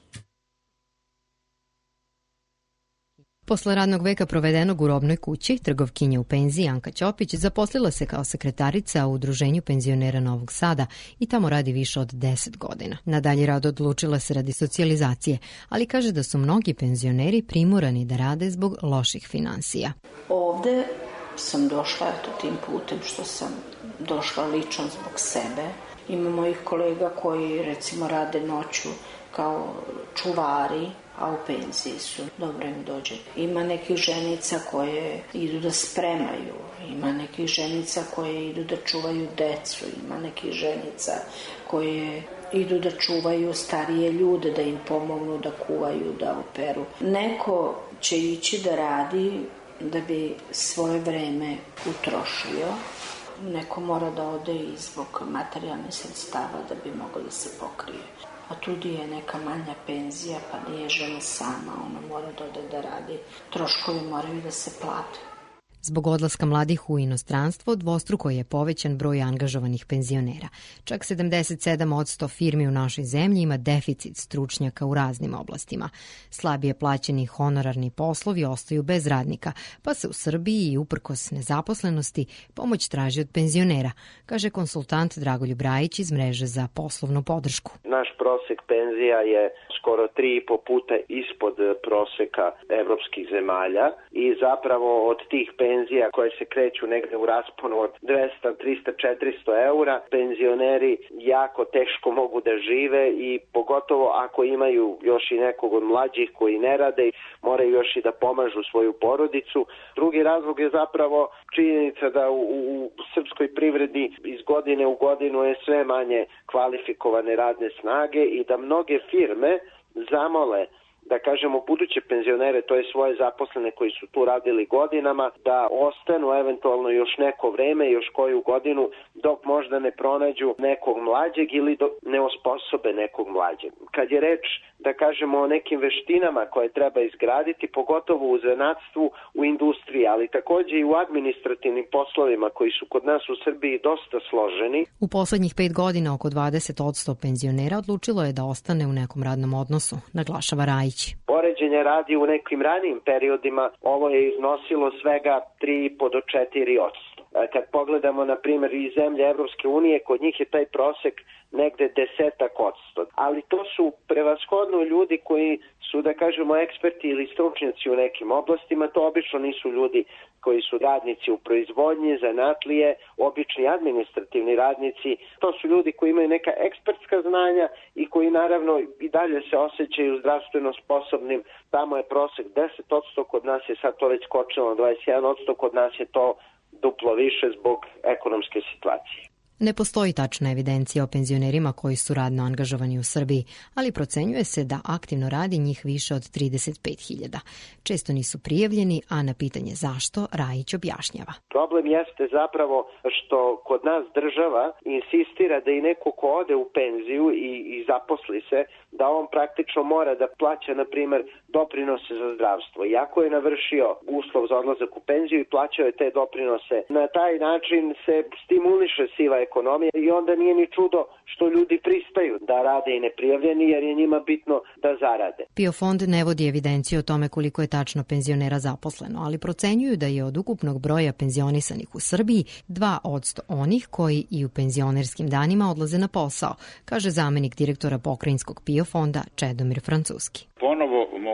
Posle radnog veka provedenog u robnoj kući, trgovkinja u penziji Anka Ćopić zaposlila se kao sekretarica u Udruženju penzionera Novog Sada i tamo radi više od deset godina. Na dalji rad odlučila se radi socijalizacije, ali kaže da su mnogi penzioneri primorani da rade zbog loših finansija. Ovde sam došla eto tim putem što sam došla lično zbog sebe. Ima mojih kolega koji recimo rade noću kao čuvari, a u penziji su, dobro im dođe. Ima nekih ženica koje idu da spremaju, ima nekih ženica koje idu da čuvaju decu, ima nekih ženica koje idu da čuvaju starije ljude, da im pomognu, da kuvaju, da operu. Neko će ići da radi da bi svoje vreme utrošio. Neko mora da ode i zbog materijalnih sredstava da bi mogao da se pokrije. A tudi je neka manja penzija, pa nije žena sama, ona mora da ode da radi. Troškovi moraju da se plate. Zbog odlaska mladih u inostranstvo dvostruko je povećan broj angažovanih penzionera. Čak sedamdeset sedam posto firmi u našoj zemlji ima deficit stručnjaka u raznim oblastima. Slabije plaćeni honorarni poslovi ostaju bez radnika, pa se u Srbiji i uprkos nezaposlenosti pomoć traži od penzionera, kaže konsultant Dragoljub Rajić iz mreže za poslovnu podršku. Naš prosek penzija je skoro tri i po puta ispod proseka evropskih zemalja i zapravo od tih penzija koje se kreću negde u rasponu od dvesta, trista, četiristo eura, penzioneri jako teško mogu da žive i pogotovo ako imaju još i nekog od mlađih koji ne rade, moraju još i da pomažu svoju porodicu. Drugi razlog je zapravo činjenica da u, u srpskoj privredi iz godine u godinu je sve manje kvalifikovane radne snage i da mnoge firme zamole da kažemo buduće penzionere, to je svoje zaposlene koji su tu radili godinama, da ostanu eventualno još neko vreme, još koju godinu, dok možda ne pronađu nekog mlađeg ili dok ne osposobe nekog mlađeg. Kad je reč, da kažemo, o nekim veštinama koje treba izgraditi, pogotovo u zanatstvu, u industriji, ali takođe i u administrativnim poslovima koji su kod nas u Srbiji dosta složeni. U poslednjih pet godina oko dvadeset posto penzionera odlučilo je da ostane u nekom radnom odnosu, naglašava Rajić. Poređenje radi u nekim ranijim periodima, ovo je iznosilo svega tri i po do četiri posto. Kad pogledamo, na primjer, i zemlje Evropske unije, kod njih je taj prosek negde desetak odsto. Ali to su prevashodno ljudi koji su, da kažemo, eksperti ili stručnjaci u nekim oblastima. To obično nisu ljudi koji su radnici u proizvodnji, zanatlije, obični administrativni radnici. To su ljudi koji imaju neka ekspertska znanja i koji naravno i dalje se osjećaju zdravstveno sposobnim. Tamo je prosek deset posto, kod nas je sad to već skočilo na dvadeset jedan posto, kod nas je to duplo više zbog ekonomske situacije. Ne postoji tačna evidencija o penzionerima koji su radno angažovani u Srbiji, ali procenjuje se da aktivno radi njih više od trideset pet hiljada. Često nisu prijavljeni, a na pitanje zašto Rajić objašnjava. Problem jeste zapravo što kod nas država insistira da i neko ko ode u penziju i, i zaposli se, da on praktično mora da plaća, na primer, doprinose za zdravstvo. Iako je navršio uslov za odlazak u penziju i plaćao je te doprinose, na taj način se stimuliše siva ekonomija i onda nije ni čudo što ljudi pristaju da rade i neprijavljeni, jer je njima bitno da zarade. PIO fond ne vodi evidenciju o tome koliko je tačno penzionera zaposleno, ali procenjuju da je od ukupnog broja penzionisanih u Srbiji dva posto onih koji i u penzionerskim danima odlaze na posao, kaže zamenik direktora pokrajinskog PIO fonda Čedomir Francuski. Ponovo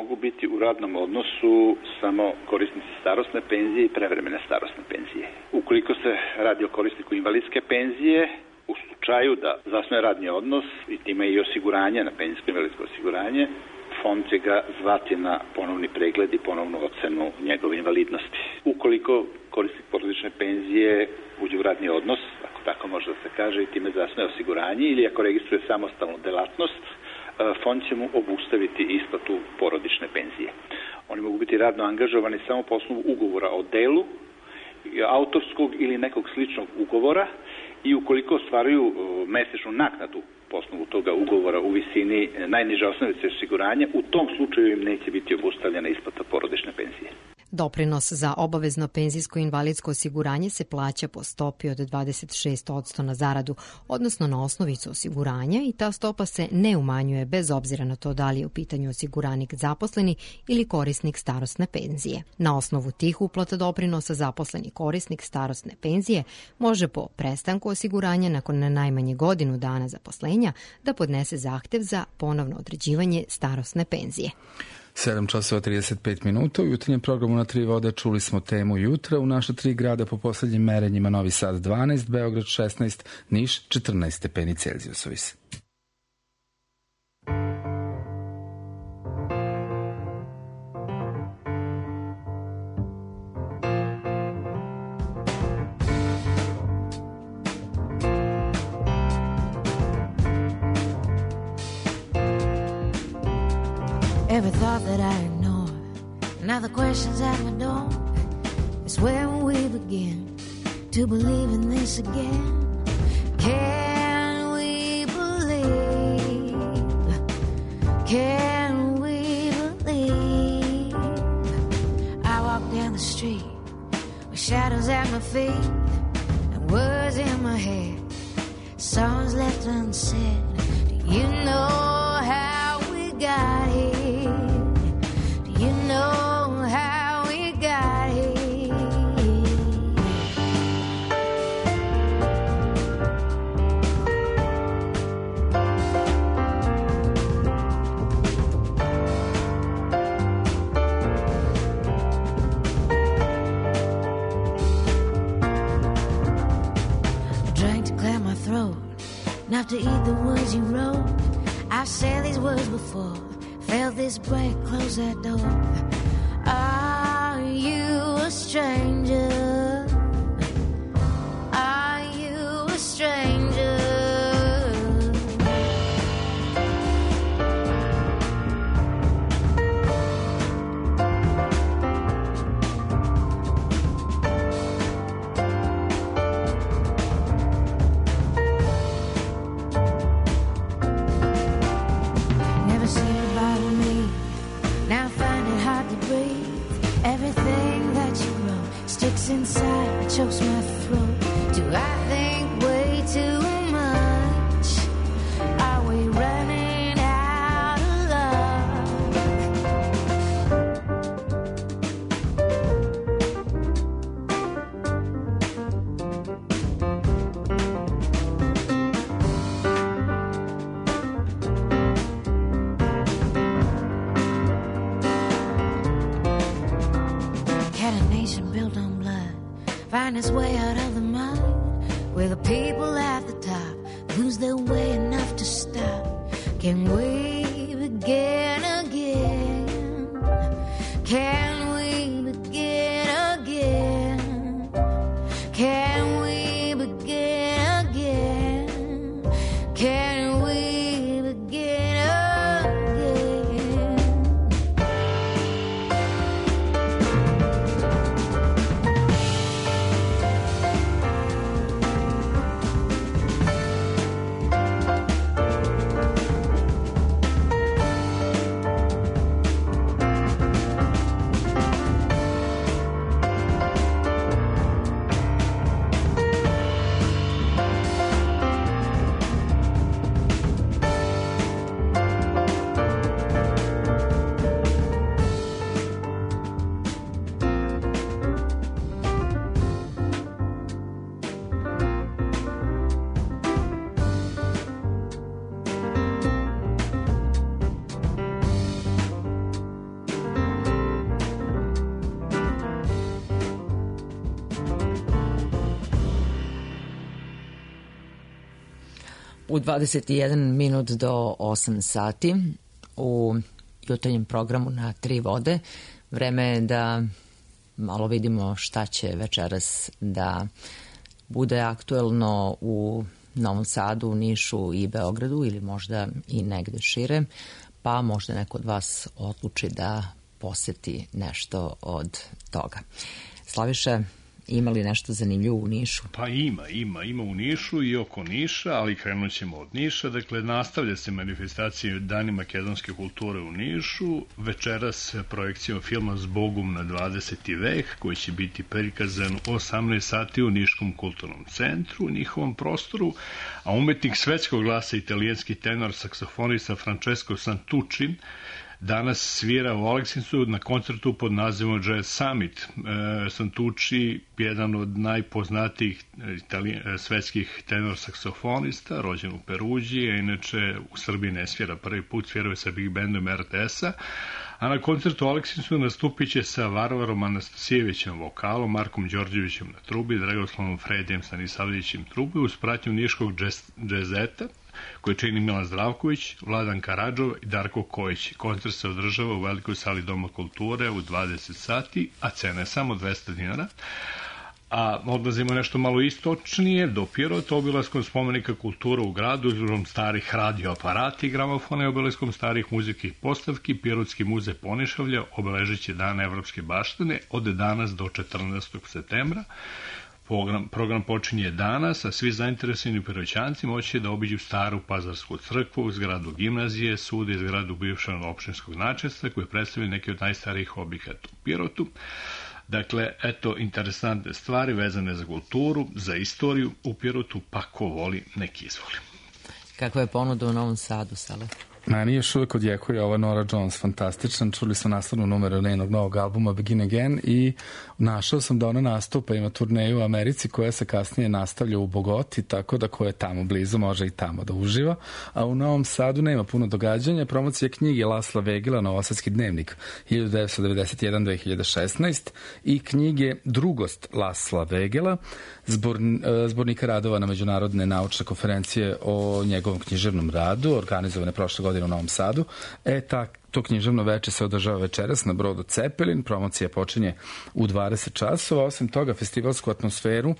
mogu biti u radnom odnosu samo korisnici starosne penzije i prevremene starosne penzije. Ukoliko se radi o korisniku invalidske penzije, u slučaju da zasnuje radni odnos i time i osiguranje na penzijsko invalidsko osiguranje, fond će ga zvati na ponovni pregled i ponovnu ocenu njegove invalidnosti. Ukoliko korisnik porodične penzije uđe u radni odnos, ako tako može da se kaže, i time zasnuje osiguranje ili ako registruje samostalnu delatnost, fond će mu obustaviti isplatu porodične penzije. Oni mogu biti radno angažovani samo po osnovu ugovora o delu, autorskog ili nekog sličnog ugovora, i ukoliko ostvaruju mesečnu naknadu po osnovu toga ugovora u visini najniže osnovice osiguranja, u tom slučaju im neće biti obustavljena isplata porodične penzije. Doprinos za obavezno penzijsko invalidsko osiguranje se plaća po stopi od dvadeset šest posto na zaradu, odnosno na osnovicu osiguranja, i ta stopa se ne umanjuje bez obzira na to da li je u pitanju osiguranik zaposleni ili korisnik starosne penzije. Na osnovu tih uplata doprinosa zaposleni korisnik starosne penzije može po prestanku osiguranja nakon najmanje godinu dana zaposlenja da podnese zahtev za ponovno određivanje starosne penzije. sedam časova trideset pet minuta. U jutarnjem programu na Tri vode čuli smo temu jutra. U naša tri grada po poslednjim merenjima: Novi Sad dvanaest, Beograd šesnaest, Niš četrnaest stepeni Celzijusovi. Every thought that I ignore, now the questions at my door, is where will we begin to believe in this again? Can we believe? Can we believe? I walk down the street with shadows at my feet and words in my head, songs left unsaid. Do you know how we got here? You know how we got here. I drank to clear my throat, not to eat the words you wrote. I've said these words before, felt this break, close that door. Are you a stranger? Are you a stranger? Never seemed to bother me. Now I find it hard to breathe. Everything that you wrote sticks inside, chokes my throat. Do I think way too much? Are we running out of love? Had a nation built on blood find its way out of the mud, where the people at the top lose their way enough to stop. Can we begin again? Can we begin again? Can we begin again? Can we begin again? U dvadeset jedan minut do osam sati u jutarnjem programu na Tri vode. Vreme je da malo vidimo šta će večeras da bude aktuelno u Novom Sadu, u Nišu i Beogradu ili možda i negde šire, pa možda neko od vas odluči da poseti nešto od toga. Slaviša, ima li nešto zanimljivo u Nišu? Pa ima, ima, ima u Nišu i oko Niša, ali krenut ćemo od Niša. Dakle, nastavlja se manifestacija Dani makedonske kulture u Nišu. Večeras projekcijom filma Zbogum na dvadeseti vek, koji će biti prikazan u osamnaest sati u Niškom kulturnom centru, u njihovom prostoru, a umetnik svetskog glasa, italijanski tenor, saksofonista Francesco Santucci, danas svira u Aleksincu na koncertu pod nazivom Jazz Summit. E, Santucci, jedan od najpoznatijih itali... svetskih tenor saksofonista, rođen u Peruđi, a inače u Srbiji ne svira prvi put, svirao sa big bandom R T S-a, a na koncertu u Aleksincu nastupit će sa Varvarom Anastasijevićem vokalom, Markom Đorđevićem na trubi, Dragoslavom Fredijem Stanisavljevićem trubi, uz pratnju niškog džez... džezeta, koji čini Milan Zdravković, Vladan Karadžov i Darko Kojić. Koncert se održava u velikoj sali Doma kulture u dvadeset sati, a cena je samo dvesta dinara. A odlazimo nešto malo istočnije, do Pirota, obilaskom spomenika kultura u gradu, izložbom starih radioaparata i gramofona i obilaskom starih muzikih postavki. Pirotski muzej Ponišavlja obeležit će Dan evropske baštine od danas do četrnaestog septembra. Program, program počinje danas, a svi zainteresovani Piroćanci moći da obiđu staru Pazarsku crkvu, zgradu gimnazije, sud i zgradu bivšeg opštinskog načelstva, koji predstavljaju neke od najstarijih objekata u Pirotu. Dakle, eto, interesantne stvari vezane za kulturu, za istoriju u Pirotu, pa ko voli, neki izvoli. Kakva je ponuda u Novom Sadu, Sale? Meni još uvek odjekuje ova Nora Jones, fantastičan. Čuli smo naslovnu numeru njenog novog albuma Begin Again i našao sam da ona nastupa, ima turneju u Americi koja se kasnije nastavlja u Bogoti, tako da ko je tamo blizu može i tamo da uživa. A u Novom Sadu nema puno događanja. Promocija knjige Lasla Vegila, Novosadski dnevnik hiljadu devetsto devedeset jedan do dve hiljade šesnaeste i knjige Drugost Lasla Vegila, zbor, zbornika radova na međunarodne naučne konferencije o njegovom književnom radu, organizovane prošle godine u Novom Sadu. E, ta, to književno veče se održava večeras na brodu Cepelin. Promocija počinje u dvadeset časova. Osim toga, festivalsku atmosferu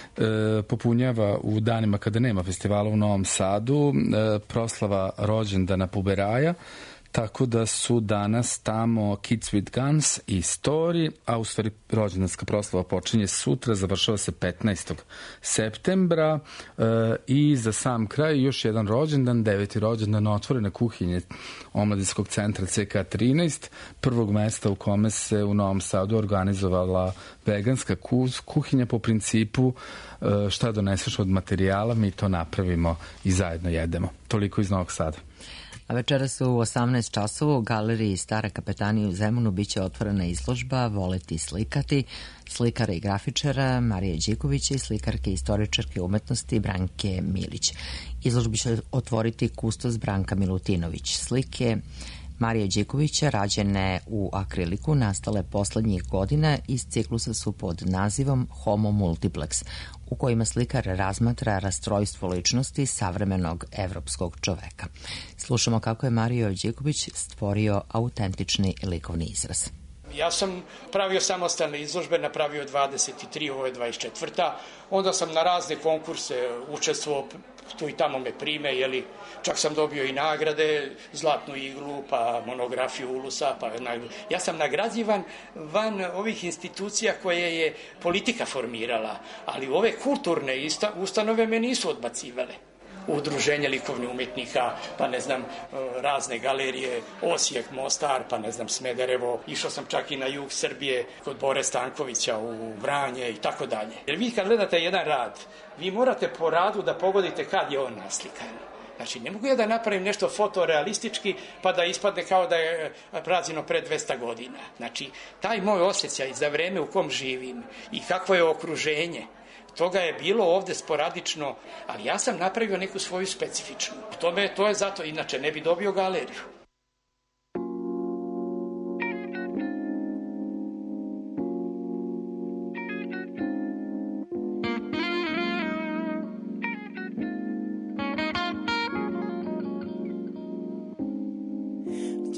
e, popunjava u danima kada nema festivala u Novom Sadu e, proslava rođendana Puberaja, tako da su danas tamo Kids with Guns i Story, a u stvari rođendanska proslava počinje sutra, završava se petnaestog septembra e, i za sam kraj još jedan rođendan, deveti rođendan otvorene kuhinje Omladinskog centra C K trinaest, prvog mesta u kome se u Novom Sadu organizovala veganska kuhinja po principu e, šta doneseš od materijala, mi to napravimo i zajedno jedemo. Toliko iz Novog Sada. A večeras u osamnaest časova u galeriji Stara kapetanija u Zemunu biće otvorena izložba Voleti slikati slikara i grafičara Marije Đikovića i slikarke i istoričarke umetnosti Branke Milić. Izložbu će otvoriti kustos Branka Milutinović. Slike Marije Đikovića, rađene u akriliku, nastale poslednjih godina iz ciklusa su pod nazivom Homo Multiplex, u kojima slikar razmatra rastrojstvo ličnosti savremenog evropskog čoveka. Slušamo kako je Mario Điković stvorio autentični likovni izraz. Ja sam pravio samostalne izložbe, napravio dvadeset tri, ovo je dvadeset četvrta. Onda sam na razne konkurse učestvovao, tu i tamo me prime, jeli, čak sam dobio i nagrade, Zlatnu iglu, pa monografiju Ulusa, pa nagradu. Ja sam nagrađivan van ovih institucija koje je politika formirala, ali ove kulturne ustanove me nisu odbacivale. Udruženje likovnih umetnika, pa ne znam, razne galerije, Osijek, Mostar, pa ne znam, Smederevo. Išao sam čak i na jug Srbije kod Bore Stankovića u Vranje i tako dalje. Jer vi kad gledate jedan rad, vi morate po radu da pogodite kad je on naslikan. Znači, ne mogu ja da napravim nešto fotorealistički pa da ispadne kao da je rađeno pre dvesta godina. Znači, taj moj osjećaj za vreme u kom živim i kakvo je okruženje, toga je bilo ovde sporadično, ali ja sam napravio neku svoju specifičnu. Tome, to je zato, inače ne bi dobio galeriju.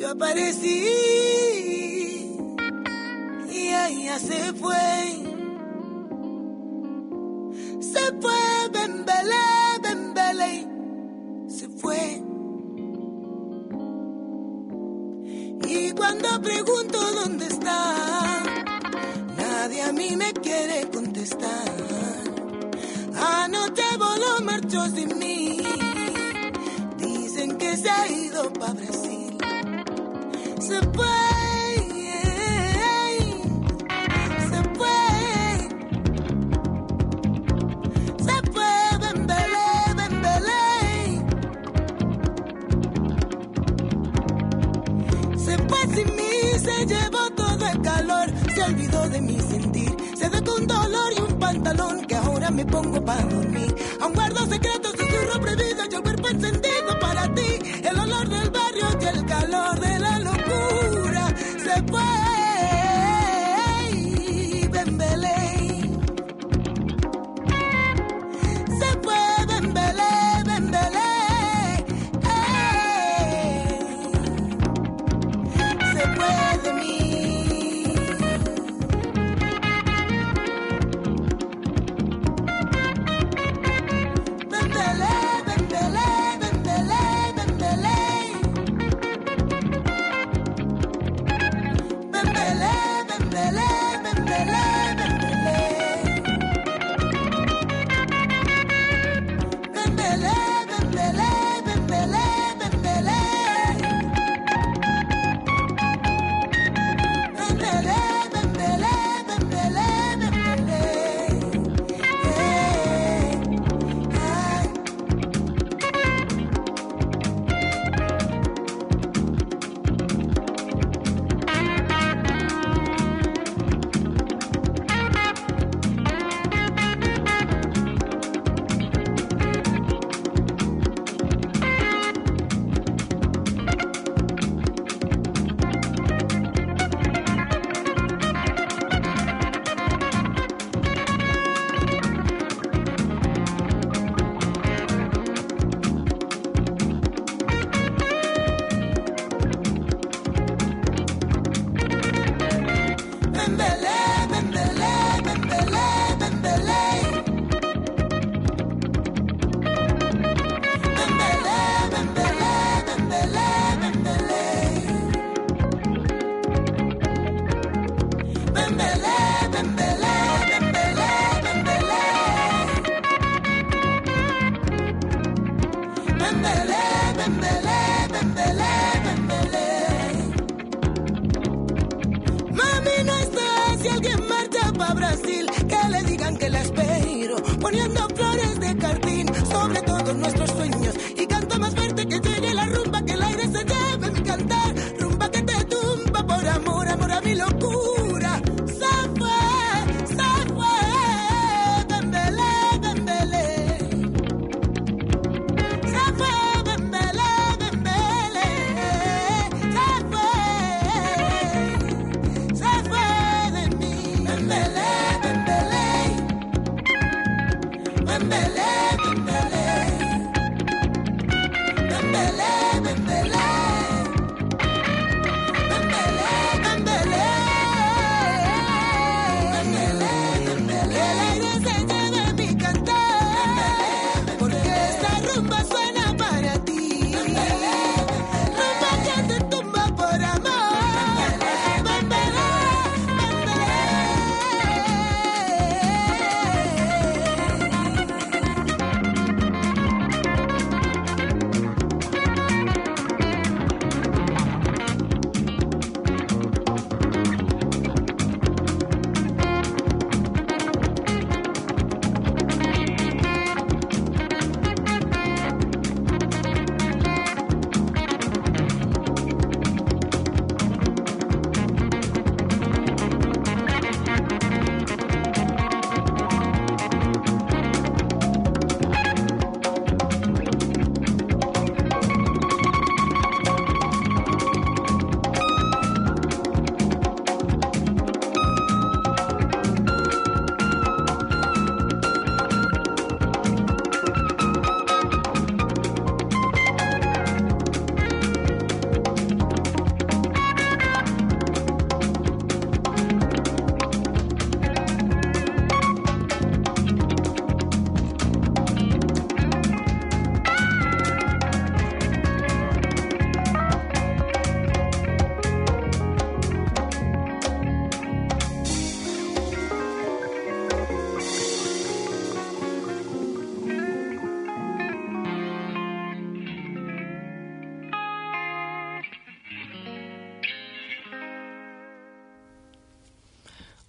yo aparecí y ella se fue. Se fue, Bembele, Bembele, se fue. Y cuando pregunto dónde está, nadie a mí me quiere contestar. Anoche voló, marchó sin mí. Dicen que se ha ido pa' Brasil. Se fue. Se llevó todo el calor, se olvidó de mi sentir. Se dejó un dolor y un pantalón que ahora me pongo para dormir. Aún guardo secretos, susurro prohibido, yo cuerpo encendido para ti. El olor del barrio y el calor de la locura. Se fue, Bembele. Se fue, Bembele, Bembele.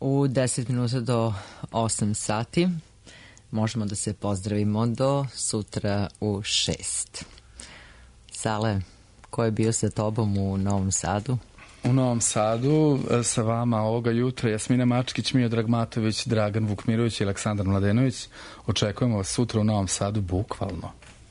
U deset minuta do osam sati. Možemo da se pozdravimo do sutra u šest. Sale, ko je bio sa tobom u Novom Sadu? U Novom Sadu sa vama ovoga jutra Jasmina Mačkić, Miodrag Matović, Dragan Vukmirović i Aleksandar Mladenović. Očekujemo vas sutra u Novom Sadu, bukvalno.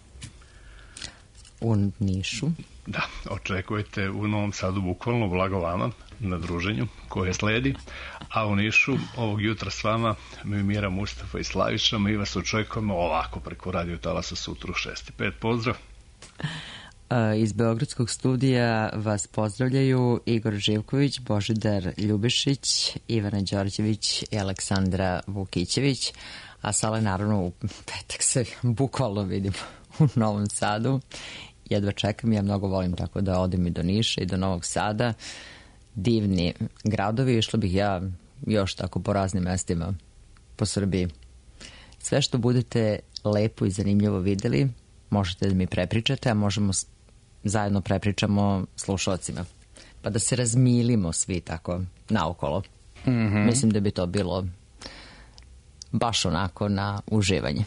U Nišu? Da, očekujete u Novom Sadu bukvalno, blago vama na druženju koje sledi, a u Nišu ovog jutra s vama Mimira, Mustafa i Slaviša. Mi vas očekujemo ovako preko radio talasa sutra u šest i pet. Pozdrav! Iz Beogradskog studija vas pozdravljaju Igor Živković, Božidar Ljubišić, Ivana Đorđević i Aleksandra Vukićević, a Sale naravno u petak se bukvalno vidimo u Novom Sadu. Jedva čekam, ja mnogo volim tako da odem i do Niša i do Novog Sada. Divni gradovi, išla bih ja još tako po raznim mestima po Srbiji. Sve što budete lepo i zanimljivo videli, možete da mi prepričate, a možemo zajedno prepričamo slušalcima. Pa da se razmilimo svi tako naokolo. Mm-hmm. Mislim da bi to bilo baš onako na uživanje.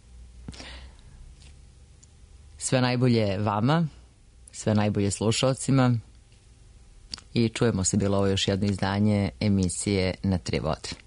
Sve najbolje vama, sve najbolje slušalcima i čujemo se, bilo ovo još jedno izdanje emisije Na tri vode.